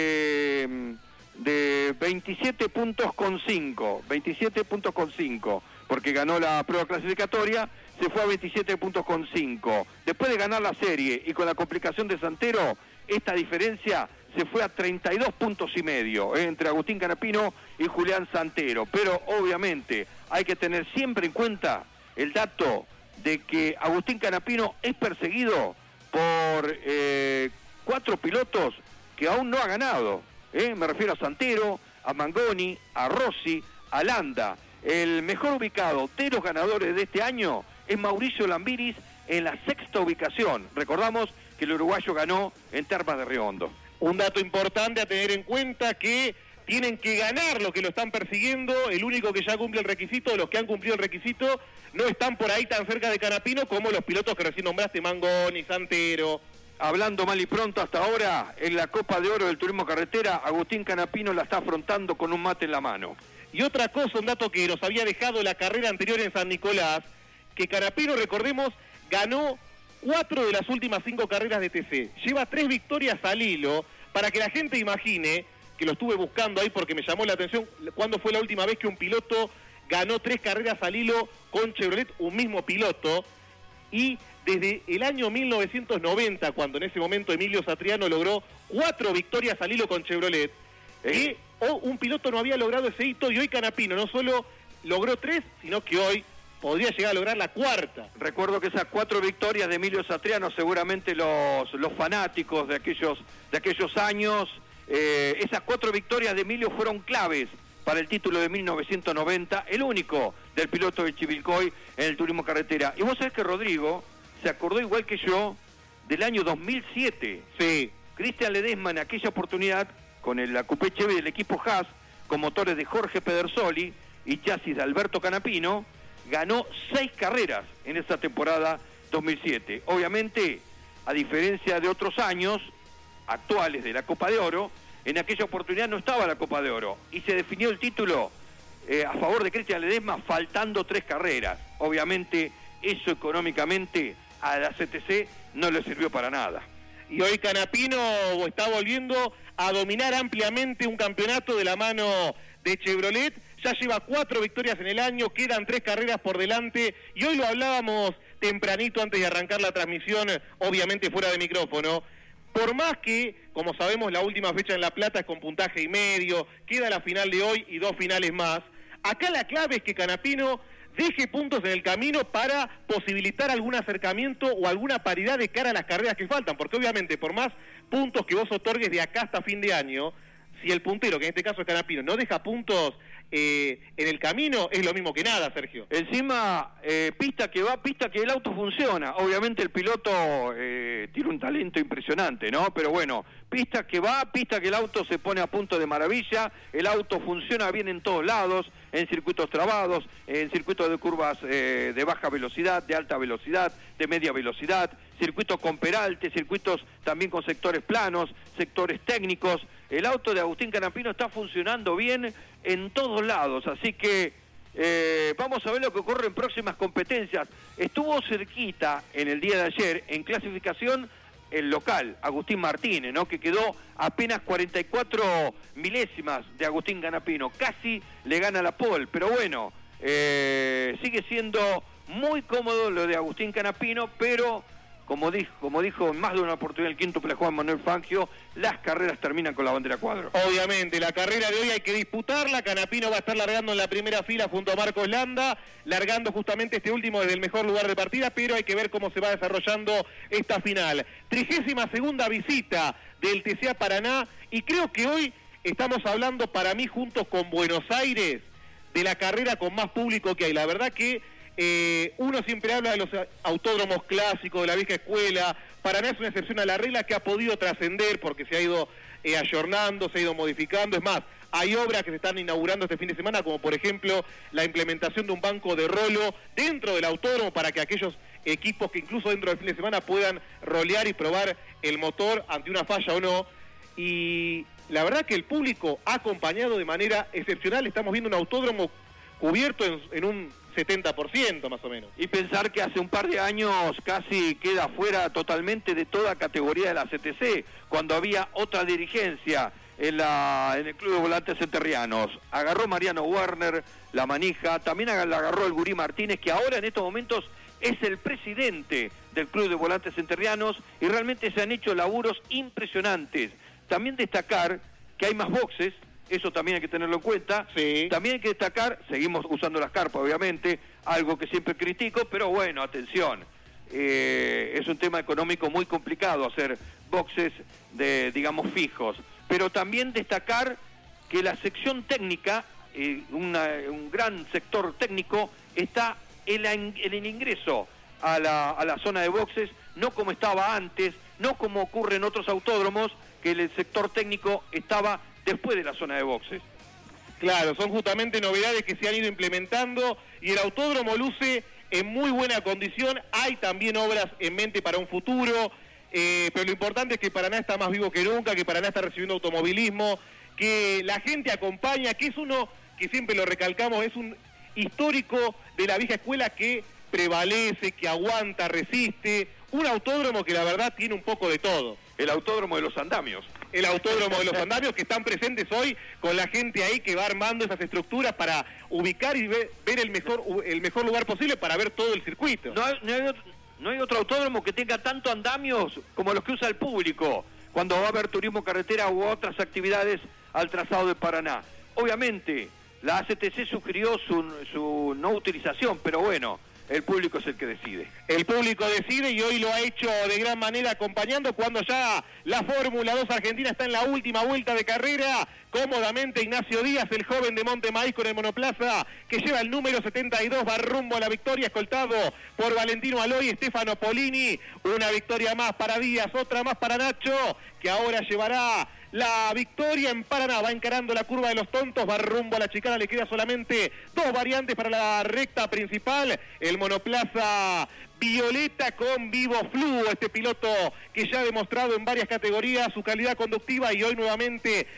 de, de veintisiete puntos con cinco, veintisiete puntos con cinco, porque ganó la prueba clasificatoria, se fue a veintisiete puntos con cinco. Después de ganar la serie y con la complicación de Santero, esta diferencia se fue a treinta y dos puntos y medio eh, entre Agustín Canapino y Julián Santero. Pero obviamente hay que tener siempre en cuenta el dato de que Agustín Canapino es perseguido por eh, cuatro pilotos que aún no ha ganado. ¿eh? Me refiero a Santero, a Mangoni, a Rossi, a Landa. El mejor ubicado de los ganadores de este año es Mauricio Lambiris en la sexta ubicación. Recordamos que el uruguayo ganó en Termas de Río Hondo. Un dato importante a tener en cuenta, que tienen que ganar los que lo están persiguiendo. El único que ya cumple el requisito, los que han cumplido el requisito, no están por ahí tan cerca de Canapino como los pilotos que recién nombraste, Mangoni, Santero. Hablando mal y pronto, hasta ahora, en la Copa de Oro del Turismo Carretera, Agustín Canapino la está afrontando con un mate en la mano. Y otra cosa, un dato que nos había dejado la carrera anterior en San Nicolás, que Canapino, recordemos, ganó cuatro de las últimas cinco carreras de T C. Lleva tres victorias al hilo, para que la gente imagine, que lo estuve buscando ahí porque me llamó la atención, cuándo fue la última vez que un piloto ganó tres carreras al hilo con Chevrolet, un mismo piloto, y desde el año mil novecientos noventa, cuando en ese momento Emilio Satriano logró cuatro victorias al hilo con Chevrolet, que oh, un piloto no había logrado ese hito, y hoy Canapino no solo logró tres, sino que hoy podría llegar a lograr la cuarta. Recuerdo que esas cuatro victorias de Emilio Satriano, seguramente los, los fanáticos de aquellos, de aquellos años, eh, esas cuatro victorias de Emilio fueron claves para el título de mil novecientos noventa, el único del piloto de Chivilcoy en el turismo carretera. Y vos sabés que Rodrigo se acordó igual que yo del año dos mil siete. Sí. Cristian Ledesma en aquella oportunidad, con el, la Coupé Chevy del equipo Haas, con motores de Jorge Pedersoli y chasis de Alberto Canapino, ganó seis carreras en esa temporada dos mil siete. Obviamente, a diferencia de otros años actuales de la Copa de Oro, en aquella oportunidad no estaba la Copa de Oro y se definió el título eh, a favor de Cristian Ledesma faltando tres carreras. Obviamente, eso económicamente a la C T C no le sirvió para nada. Y hoy Canapino está volviendo a dominar ampliamente un campeonato de la mano de Chevrolet. Ya lleva cuatro victorias en el año, quedan tres carreras por delante, y hoy lo hablábamos tempranito antes de arrancar la transmisión, obviamente fuera de micrófono. Por más que, como sabemos, la última fecha en La Plata es con puntaje y medio, queda la final de hoy y dos finales más, acá la clave es que Canapino deje puntos en el camino para posibilitar algún acercamiento o alguna paridad de cara a las carreras que faltan, porque obviamente por más puntos que vos otorgues de acá hasta fin de año, si el puntero, que en este caso es Canapino, no deja puntos eh, en el camino, es lo mismo que nada, Sergio. Encima, eh, pista que va, pista que el auto funciona. Obviamente el piloto eh, tiene un talento impresionante, ¿no? Pero bueno, pista que va, pista que el auto se pone a punto de maravilla, el auto funciona bien en todos lados, en circuitos trabados, en circuitos de curvas eh, de baja velocidad, de alta velocidad, de media velocidad, circuitos con peralte, circuitos también con sectores planos, sectores técnicos. El auto de Agustín Canapino está funcionando bien en todos lados, así que eh, vamos a ver lo que ocurre en próximas competencias. Estuvo cerquita en el día de ayer en clasificación el local, Agustín Martínez, ¿no? Que quedó apenas cuarenta y cuatro milésimas de Agustín Canapino, casi le gana la pole, pero bueno, eh, sigue siendo muy cómodo lo de Agustín Canapino, pero como dijo, como dijo en más de una oportunidad el quíntuple Juan Manuel Fangio, las carreras terminan con la bandera cuadro. Obviamente, la carrera de hoy hay que disputarla. Canapino va a estar largando en la primera fila junto a Marcos Landa, largando justamente este último desde el mejor lugar de partida, pero hay que ver cómo se va desarrollando esta final. Trigésima segunda visita del T C A Paraná, y creo que hoy estamos hablando, para mí, juntos con Buenos Aires, de la carrera con más público que hay. La verdad que Eh, uno siempre habla de los autódromos clásicos, de la vieja escuela. Paraná es una excepción a la regla que ha podido trascender porque se ha ido eh, ayornando, se ha ido modificando. Es más, hay obras que se están inaugurando este fin de semana, como por ejemplo la implementación de un banco de rolo dentro del autódromo para que aquellos equipos que incluso dentro del fin de semana puedan rolear y probar el motor ante una falla o no. Y la verdad que el público ha acompañado de manera excepcional. Estamos viendo un autódromo cubierto en, en un setenta por ciento más o menos. Y pensar que hace un par de años casi queda fuera totalmente de toda categoría de la C T C, cuando había otra dirigencia en, la, en el Club de Volantes Enterrianos. Agarró Mariano Werner la manija, también la agarró el Gurí Martínez, que ahora en estos momentos es el presidente del Club de Volantes Enterrianos, y realmente se han hecho laburos impresionantes. También destacar que hay más boxes, eso también hay que tenerlo en cuenta. Sí. También hay que destacar, seguimos usando las carpas obviamente, algo que siempre critico, pero bueno, atención, eh, es un tema económico muy complicado hacer boxes de, digamos, fijos. Pero también destacar que la sección técnica, eh, una, un gran sector técnico, está en, la, en el ingreso a la, a la zona de boxes, no como estaba antes, no como ocurre en otros autódromos, que el sector técnico estaba después de la zona de boxes. Claro, son justamente novedades que se han ido implementando y el autódromo luce en muy buena condición. Hay también obras en mente para un futuro, eh, pero lo importante es que Paraná está más vivo que nunca, que Paraná está recibiendo automovilismo, que la gente acompaña, que es uno, que siempre lo recalcamos, es un histórico de la vieja escuela que prevalece, que aguanta, resiste, un autódromo que la verdad tiene un poco de todo. El autódromo de los andamios. El autódromo de los andamios que están presentes hoy con la gente ahí que va armando esas estructuras para ubicar y ver, ver el mejor el mejor lugar posible para ver todo el circuito. No hay, no hay otro, no hay otro autódromo que tenga tanto andamios como los que usa el público cuando va a haber turismo carretera u otras actividades al trazado de Paraná. Obviamente, la A C T C sugirió su, su no utilización, pero bueno, el público es el que decide. El público decide y hoy lo ha hecho de gran manera acompañando cuando ya la Fórmula dos Argentina está en la última vuelta de carrera. Cómodamente Ignacio Díaz, el joven de Monte Maíz con el monoplaza, que lleva el número setenta y dos, va rumbo a la victoria, escoltado por Valentino Aloy y Stefano Polini. Una victoria más para Díaz, otra más para Nacho, que ahora llevará la victoria en Paraná, va encarando la curva de los tontos, va rumbo a la chicana, le queda solamente dos variantes para la recta principal, el monoplaza violeta con Vivo Fluo, este piloto que ya ha demostrado en varias categorías su calidad conductiva y hoy nuevamente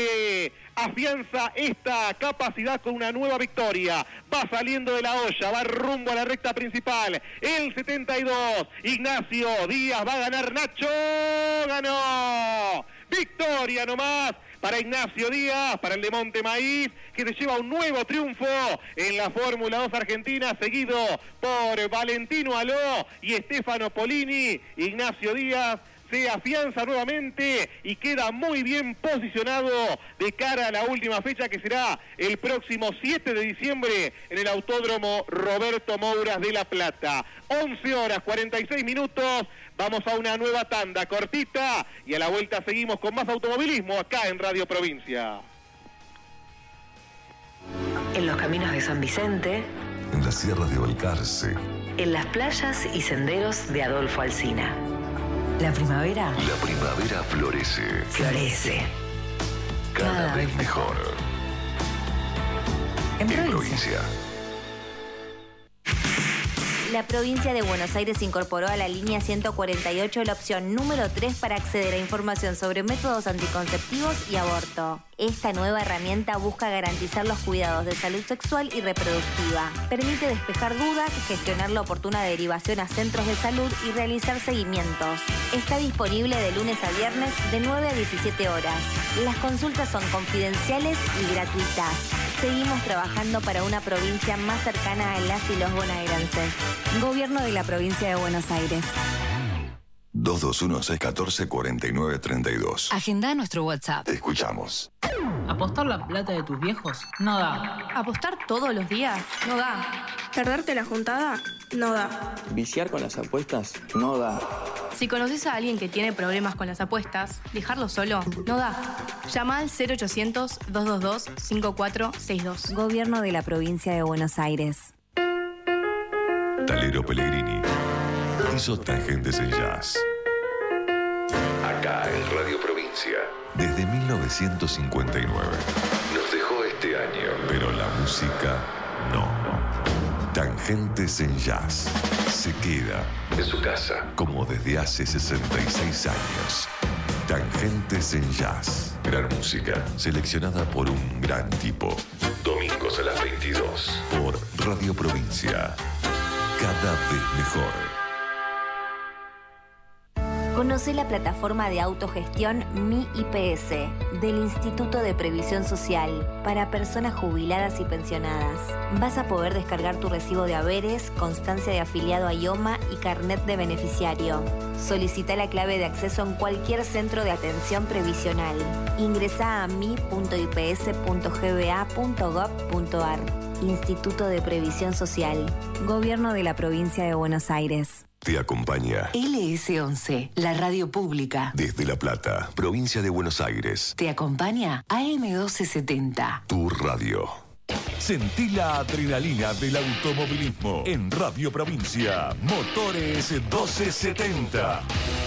reafianza esta capacidad con una nueva victoria, va saliendo de la olla, va rumbo a la recta principal, el setenta y dos, Ignacio Díaz, va a ganar Nacho, ganó, victoria nomás para Ignacio Díaz, para el de Monte Maíz, que se lleva un nuevo triunfo en la Fórmula dos Argentina, seguido por Valentino Aló y Stefano Polini. Ignacio Díaz se afianza nuevamente y queda muy bien posicionado de cara a la última fecha, que será el próximo siete de diciembre en el Autódromo Roberto Mouras de La Plata. once horas cuarenta y seis minutos, vamos a una nueva tanda cortita y a la vuelta seguimos con más automovilismo acá en Radio Provincia. En los caminos de San Vicente, En las sierras de Balcarce, en las playas y senderos de Adolfo Alsina. La primavera la primavera florece. florece. Cada, Cada vez vez mejor. En En provincia. provincia. La provincia de Buenos Aires incorporó a la línea ciento cuarenta y ocho la opción número tres para acceder a información sobre métodos anticonceptivos y aborto. Esta nueva herramienta busca garantizar los cuidados de salud sexual y reproductiva. Permite despejar dudas, gestionar la oportuna derivación a centros de salud y realizar seguimientos. Está disponible de lunes a viernes de nueve a diecisiete horas. Las consultas son confidenciales y gratuitas. Seguimos trabajando para una provincia más cercana a las y los bonaerenses. Gobierno de la provincia de Buenos Aires. dos dos uno, seis uno cuatro, cuatro nueve tres dos. Agenda nuestro WhatsApp. Te escuchamos. ¿Apostar la plata de tus viejos? No da. ¿Apostar todos los días? No da. ¿Perderte la juntada? No da. ¿Viciar con las apuestas? No da. Si conoces a alguien que tiene problemas con las apuestas, dejarlo solo no da. Llama al cero ochocientos, dos dos dos, cinco cuatro seis dos. Gobierno de la provincia de Buenos Aires. Talero Pellegrini hizo Tangentes en Jazz. Acá en Radio Provincia. Desde mil novecientos cincuenta y nueve. Nos dejó este año. Pero la música no. Tangentes en Jazz. Se queda en su casa. Como desde hace sesenta y seis años. Tangentes en Jazz. Gran música. Seleccionada por un gran tipo. Domingos a las veintidós. Por Radio Provincia. Cada vez mejor. Conoce la plataforma de autogestión Mi I P S del Instituto de Previsión Social para personas jubiladas y pensionadas. Vas a poder descargar tu recibo de haberes, constancia de afiliado a IOMA y carnet de beneficiario. Solicita la clave de acceso en cualquier centro de atención previsional. Ingresa a mi punto i p s punto g b a punto gob punto a r. Instituto de Previsión Social. Gobierno de la Provincia de Buenos Aires. te acompaña. L S once, la radio pública. Desde La Plata, provincia de Buenos Aires. Te acompaña A M doce setenta. Tu radio. Sentí la adrenalina del automovilismo en Radio Provincia. Motores doce setenta.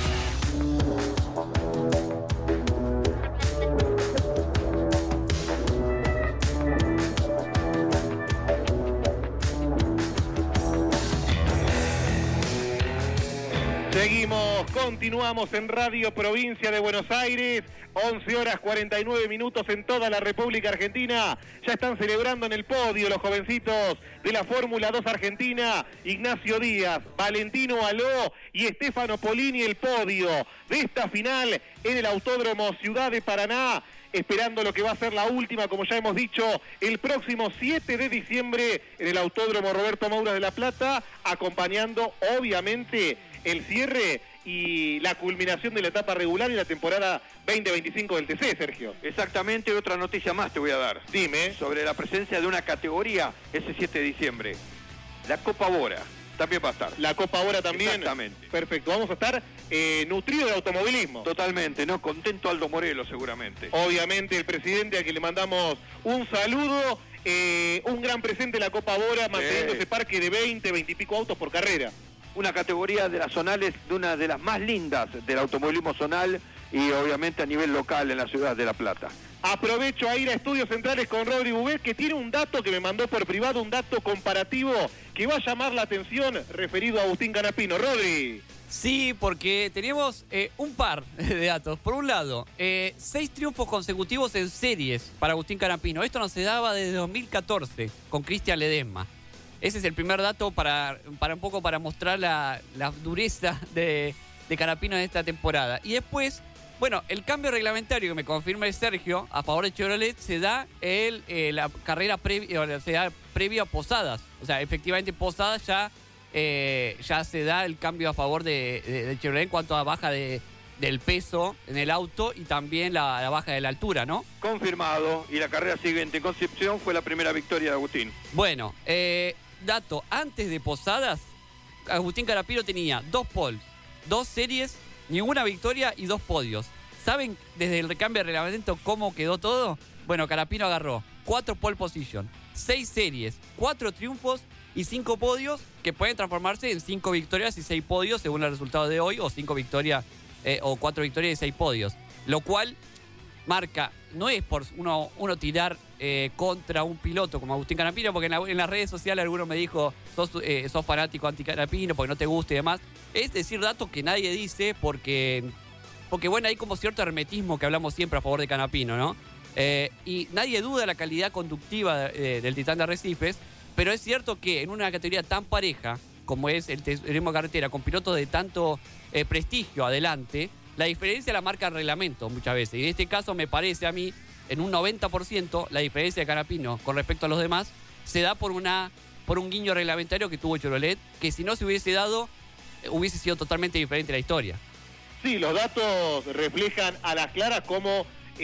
Seguimos, continuamos en Radio Provincia de Buenos Aires, once horas cuarenta y nueve minutos en toda la República Argentina. Ya están celebrando en el podio los jovencitos de la Fórmula dos Argentina, Ignacio Díaz, Valentino Aló y Stefano Polini, el podio de esta final en el Autódromo Ciudad de Paraná, esperando lo que va a ser la última, como ya hemos dicho, el próximo siete de diciembre en el Autódromo Roberto Maura de La Plata, acompañando obviamente el cierre y la culminación de la etapa regular y la temporada veinte veinticinco del T C, Sergio. Exactamente, otra noticia más te voy a dar. Dime. Sobre la presencia de una categoría ese siete de diciembre. La Copa Bora también va a estar. La Copa Bora también. Exactamente. Perfecto, vamos a estar eh, nutridos de automovilismo. Totalmente, ¿no? Contento Aldo Morelos seguramente. Obviamente el presidente a quien le mandamos un saludo, eh, un gran presente en la Copa Bora, manteniendo ese parque de veinte, veinte y pico autos por carrera. Una categoría de las zonales, de una de las más lindas del automovilismo zonal y obviamente a nivel local en la ciudad de La Plata. Aprovecho a ir a Estudios Centrales con Rodri Bubet, que tiene un dato que me mandó por privado, un dato comparativo que va a llamar la atención referido a Agustín Canapino. Rodri. Sí, porque tenemos eh, un par de datos. Por un lado, eh, seis triunfos consecutivos en series para Agustín Canapino. Esto no se daba desde dos mil catorce con Cristian Ledesma. Ese es el primer dato para, para un poco para mostrar la, la dureza de, de Canapino en esta temporada. Y después, bueno, el cambio reglamentario que me confirma el Sergio a favor de Chevrolet se da el, eh, la carrera previa, se da previo a Posadas. O sea, efectivamente Posadas ya, eh, ya se da el cambio a favor de, de, de Chevrolet en cuanto a baja de, del peso en el auto y también la, la baja de la altura, ¿no? Confirmado. Y la carrera siguiente en Concepción fue la primera victoria de Agustín. Bueno, eh... dato, antes de Posadas, Agustín Canapino tenía dos poles, dos series, ninguna victoria y dos podios. ¿Saben desde el recambio de reglamento cómo quedó todo? Bueno, Canapino agarró cuatro pole position, seis series, cuatro triunfos y cinco podios que pueden transformarse en cinco victorias y seis podios según el resultado de hoy, o cinco victorias eh, o cuatro victorias y seis podios. Lo cual marca, no es por uno, uno tirar eh, contra un piloto como Agustín Canapino, porque en, la, en las redes sociales alguno me dijo, sos, eh, sos fanático anti-Canapino porque no te gusta y demás. Es decir, datos que nadie dice porque, porque bueno, hay como cierto hermetismo que hablamos siempre a favor de Canapino, ¿no? Eh, y nadie duda la calidad conductiva eh, del Titán de Arrecifes, pero es cierto que en una categoría tan pareja como es el turismo carretera, con pilotos de tanto eh, prestigio adelante, la diferencia la marca el reglamento muchas veces. Y en este caso me parece a mí, en un noventa por ciento, la diferencia de Canapino con respecto a los demás se da por una por un guiño reglamentario que tuvo Chevrolet, que si no se hubiese dado, hubiese sido totalmente diferente la historia. Sí, los datos reflejan a las claras cómo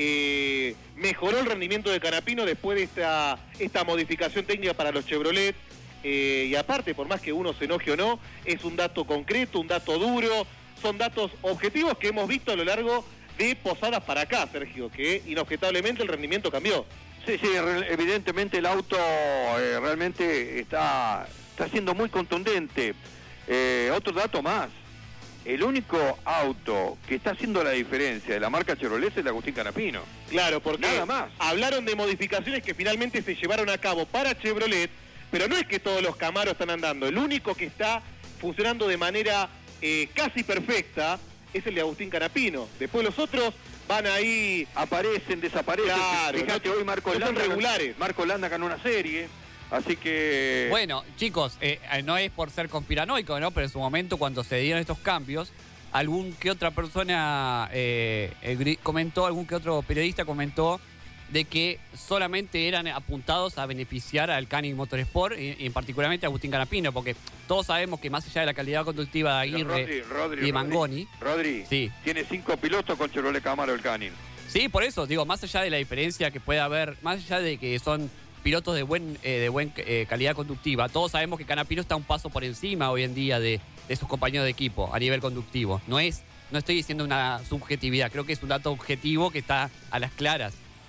eh, mejoró el rendimiento de Canapino después de esta, esta modificación técnica para los Chevrolet. Eh, y aparte, por más que uno se enoje o no, es un dato concreto, un dato duro. Son datos objetivos que hemos visto a lo largo de Posadas para acá, Sergio, que inobjetablemente el rendimiento cambió. Sí, sí, evidentemente el auto eh, realmente está, está siendo muy contundente. Eh, otro dato más, el único auto que está haciendo la diferencia de la marca Chevrolet es el de Agustín Canapino. Claro, porque nada más. Hablaron de modificaciones que finalmente se llevaron a cabo para Chevrolet, pero no es que todos los Camaros están andando. El único que está funcionando de manera eh, casi perfecta es el de Agustín Canapino. Después los otros van ahí... Aparecen, desaparecen. Claro, fíjate, no, hoy Marco no Landa, son regulares. Marco Landa ganó una serie, así que... Bueno, chicos, eh, no es por ser conspiranoico, ¿no? Pero en su momento, cuando se dieron estos cambios, algún que otra persona eh, eh, comentó, algún que otro periodista comentó de que solamente eran apuntados a beneficiar al Canning Motorsport y, y particularmente a Agustín Canapino, porque todos sabemos que más allá de la calidad conductiva de Aguirre Rodri, Rodri, y de Mangoni... Rodri, sí. Tiene cinco pilotos con Chevrolet Camaro el Canning. Sí, por eso, digo, más allá de la diferencia que puede haber, más allá de que son pilotos de buen eh, de buen eh, calidad conductiva, todos sabemos que Canapino está un paso por encima hoy en día de, de sus compañeros de equipo a nivel conductivo. No es, no estoy diciendo una subjetividad, creo que es un dato objetivo que está a las claras.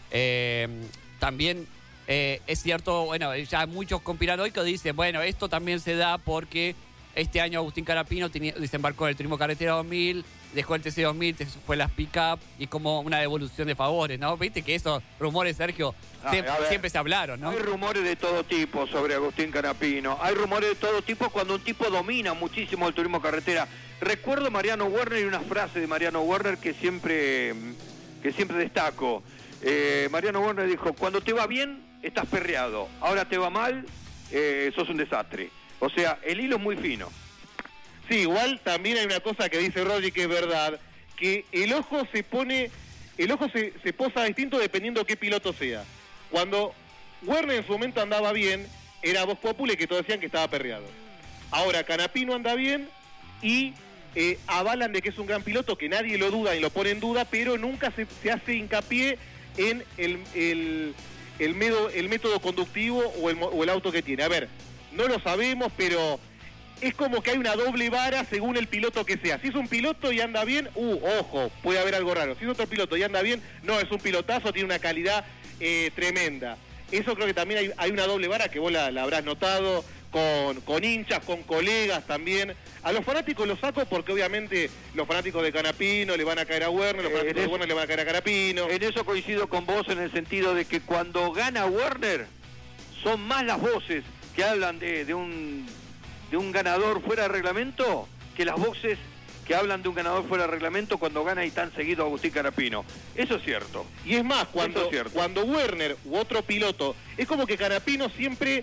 Eh, también eh, es cierto, bueno, ya muchos conspiranoicos dicen, bueno, esto también se da porque este año Agustín Canapino tenía, desembarcó en el Turismo Carretera dos mil, dejó el T C dos mil, fue las pick-up y como una devolución de favores, ¿no? Viste que esos rumores, Sergio, Ah, siempre, a ver, siempre se hablaron, ¿no? Hay rumores de todo tipo sobre Agustín Canapino. Hay rumores de todo tipo cuando un tipo domina muchísimo el turismo carretera. Recuerdo Mariano Werner y una frase de Mariano Werner que siempre, que siempre destaco. Eh, Mariano Werner dijo, cuando te va bien, estás perreado. Ahora te va mal, eh, sos un desastre. O sea, el hilo es muy fino. Sí, igual también hay una cosa que dice Rodri que es verdad, que el ojo se pone, el ojo se, se posa distinto dependiendo qué piloto sea. Cuando Werner en su momento andaba bien, era Vox Populi que todos decían que estaba perreado. Ahora Canapino anda bien y eh, avalan de que es un gran piloto, que nadie lo duda y lo pone en duda, pero nunca se, se hace hincapié en el, el, el, método, el método conductivo o el, o el auto que tiene. A ver, no lo sabemos, pero es como que hay una doble vara según el piloto que sea. Si es un piloto y anda bien, uh, ojo, puede haber algo raro. Si es otro piloto y anda bien, no, es un pilotazo, tiene una calidad eh, tremenda. Eso creo que también hay, hay una doble vara que vos la, la habrás notado con, con hinchas, con colegas también. A los fanáticos los saco porque obviamente los fanáticos de Canapino le van a caer a Werner, los fanáticos de Werner le van a caer a Canapino. En eso coincido con vos en el sentido de que cuando gana Werner son más las voces que hablan de, de un de un ganador fuera de reglamento que las voces que hablan de un ganador fuera de reglamento cuando gana y tan seguido Agustín Canapino. Eso es cierto. Y es más, cuando, es cuando Werner u otro piloto, es como que Canapino siempre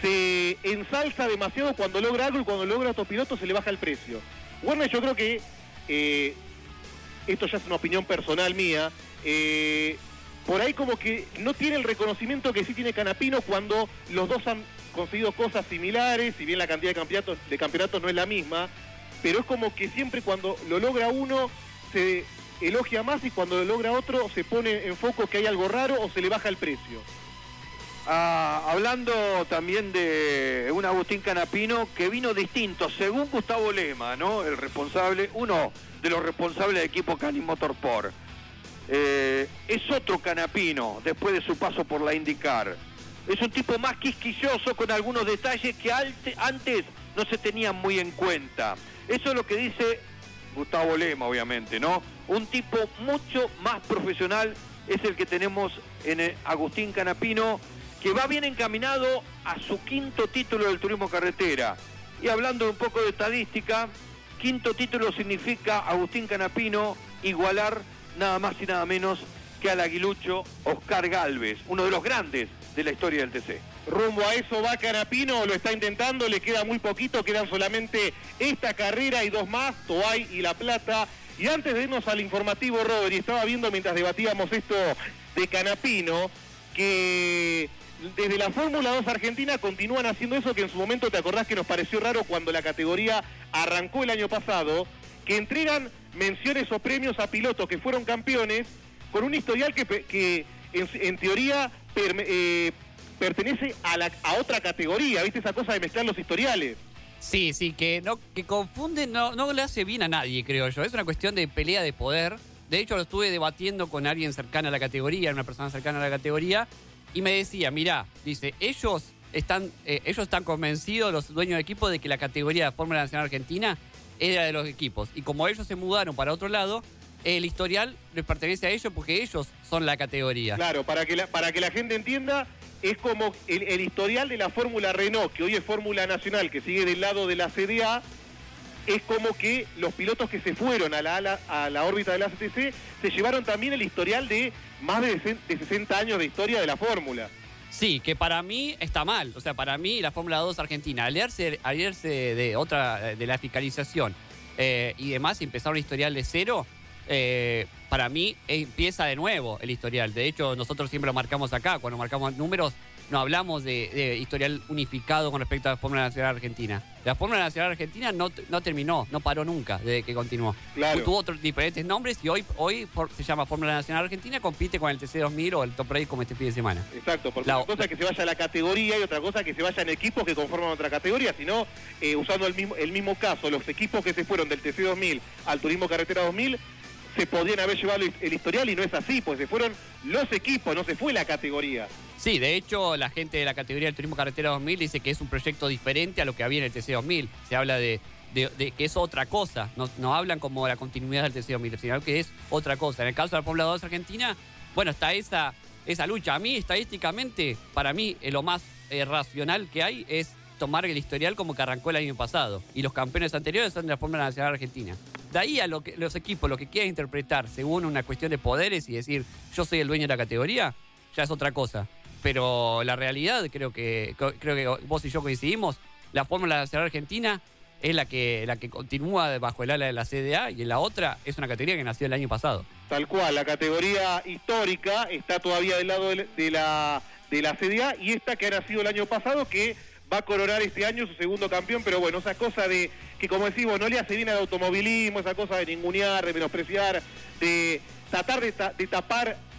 se ensalza demasiado cuando logra algo y cuando logra otro piloto se le baja el precio. Werner yo creo que, eh, esto ya es una opinión personal mía, eh, por ahí como que no tiene el reconocimiento que sí tiene Canapino cuando los dos han conseguido cosas similares, si bien la cantidad de campeonatos, de campeonatos no es la misma, pero es como que siempre cuando lo logra uno se elogia más y cuando lo logra otro se pone en foco que hay algo raro o se le baja el precio. Ah, hablando también de un Agustín Canapino que vino distinto, según Gustavo Lema, ¿no? El responsable, uno de los responsables del equipo Cani Motorsport. Eh, es otro Canapino después de su paso por la IndyCar. Es un tipo más quisquilloso con algunos detalles que antes no se tenían muy en cuenta. Eso es lo que dice Gustavo Lema, obviamente, ¿no? Un tipo mucho más profesional es el que tenemos en Agustín Canapino, que va bien encaminado a su quinto título del turismo carretera. Y hablando un poco de estadística, quinto título significa Agustín Canapino igualar nada más y nada menos que al aguilucho Oscar Gálvez, uno de los grandes de la historia del T C. Rumbo a eso va Canapino, lo está intentando, le queda muy poquito, quedan solamente esta carrera y dos más, Toay y La Plata. Y antes de irnos al informativo, Rodri, estaba viendo mientras debatíamos esto de Canapino, que desde la Fórmula dos Argentina continúan haciendo eso que en su momento te acordás que nos pareció raro cuando la categoría arrancó el año pasado, que entregan menciones o premios a pilotos que fueron campeones con un historial que, que en, en teoría per, eh, pertenece a, la, a otra categoría, ¿viste? Esa cosa de mezclar los historiales. Sí, sí, que no que confunde, no, no le hace bien a nadie, creo yo. Es una cuestión de pelea de poder. De hecho, lo estuve debatiendo con alguien cercano a la categoría, una persona cercana a la categoría, y me decía, mirá, dice, ellos están, eh, ellos están convencidos, los dueños de equipo, de que la categoría de Fórmula Nacional Argentina era de los equipos. Y como ellos se mudaron para otro lado, el historial les pertenece a ellos porque ellos son la categoría. Claro, para que la, para que la gente entienda, es como el, el historial de la Fórmula Renault, que hoy es Fórmula Nacional, que sigue del lado de la C D A, es como que los pilotos que se fueron a la, a la, a la órbita de la C T C se llevaron también el historial de más de sesenta años de historia de la Fórmula. Sí, que para mí está mal. O sea, para mí la Fórmula dos Argentina, al irse, al irse de otra, de la fiscalización eh, y demás, y empezar un historial de cero, eh, para mí empieza de nuevo el historial. De hecho, nosotros siempre lo marcamos acá, cuando marcamos números, no hablamos de, de historial unificado con respecto a la Fórmula Nacional Argentina. La Fórmula Nacional Argentina no, no terminó, no paró nunca desde que continuó. Claro. Tuvo otros diferentes nombres y hoy, hoy for, se llama Fórmula Nacional Argentina, compite con el T C dos mil o el Top Race como este fin de semana. Exacto, porque La- una cosa es que se vaya a la categoría y otra cosa es que se vayan equipos que conforman otra categoría, sino eh, usando el mismo, el mismo caso, los equipos que se fueron del T C dos mil al Turismo Carretera dos mil se podían haber llevado el historial y no es así, pues se fueron los equipos, no se fue la categoría. Sí, de hecho, la gente de la categoría del Turismo Carretera dos mil dice que es un proyecto diferente a lo que había en el T C dos mil. Se habla de, de, de que es otra cosa. No, no hablan como la continuidad del T C dos mil, sino que es otra cosa. En el caso de la Fórmula dos Argentina, bueno, está esa, esa lucha. A mí, estadísticamente, para mí, eh, lo más eh, racional que hay es tomar el historial como que arrancó el año pasado. Y los campeones anteriores son de la Fórmula Nacional Argentina. De ahí a lo que los equipos, lo que quieran interpretar según una cuestión de poderes y decir, yo soy el dueño de la categoría, ya es otra cosa. Pero la realidad, creo que creo que vos y yo coincidimos, la Fórmula Nacional Argentina es la que la que continúa bajo el ala de la C D A y en la otra es una categoría que nació el año pasado. Tal cual, la categoría histórica está todavía del lado de la, de la C D A y esta que ha nacido el año pasado que va a coronar este año su segundo campeón, pero bueno, esa cosa de que como decimos, no le hace bien al automovilismo, esa cosa de ningunear, de menospreciar, de tratar de, ta, de tapar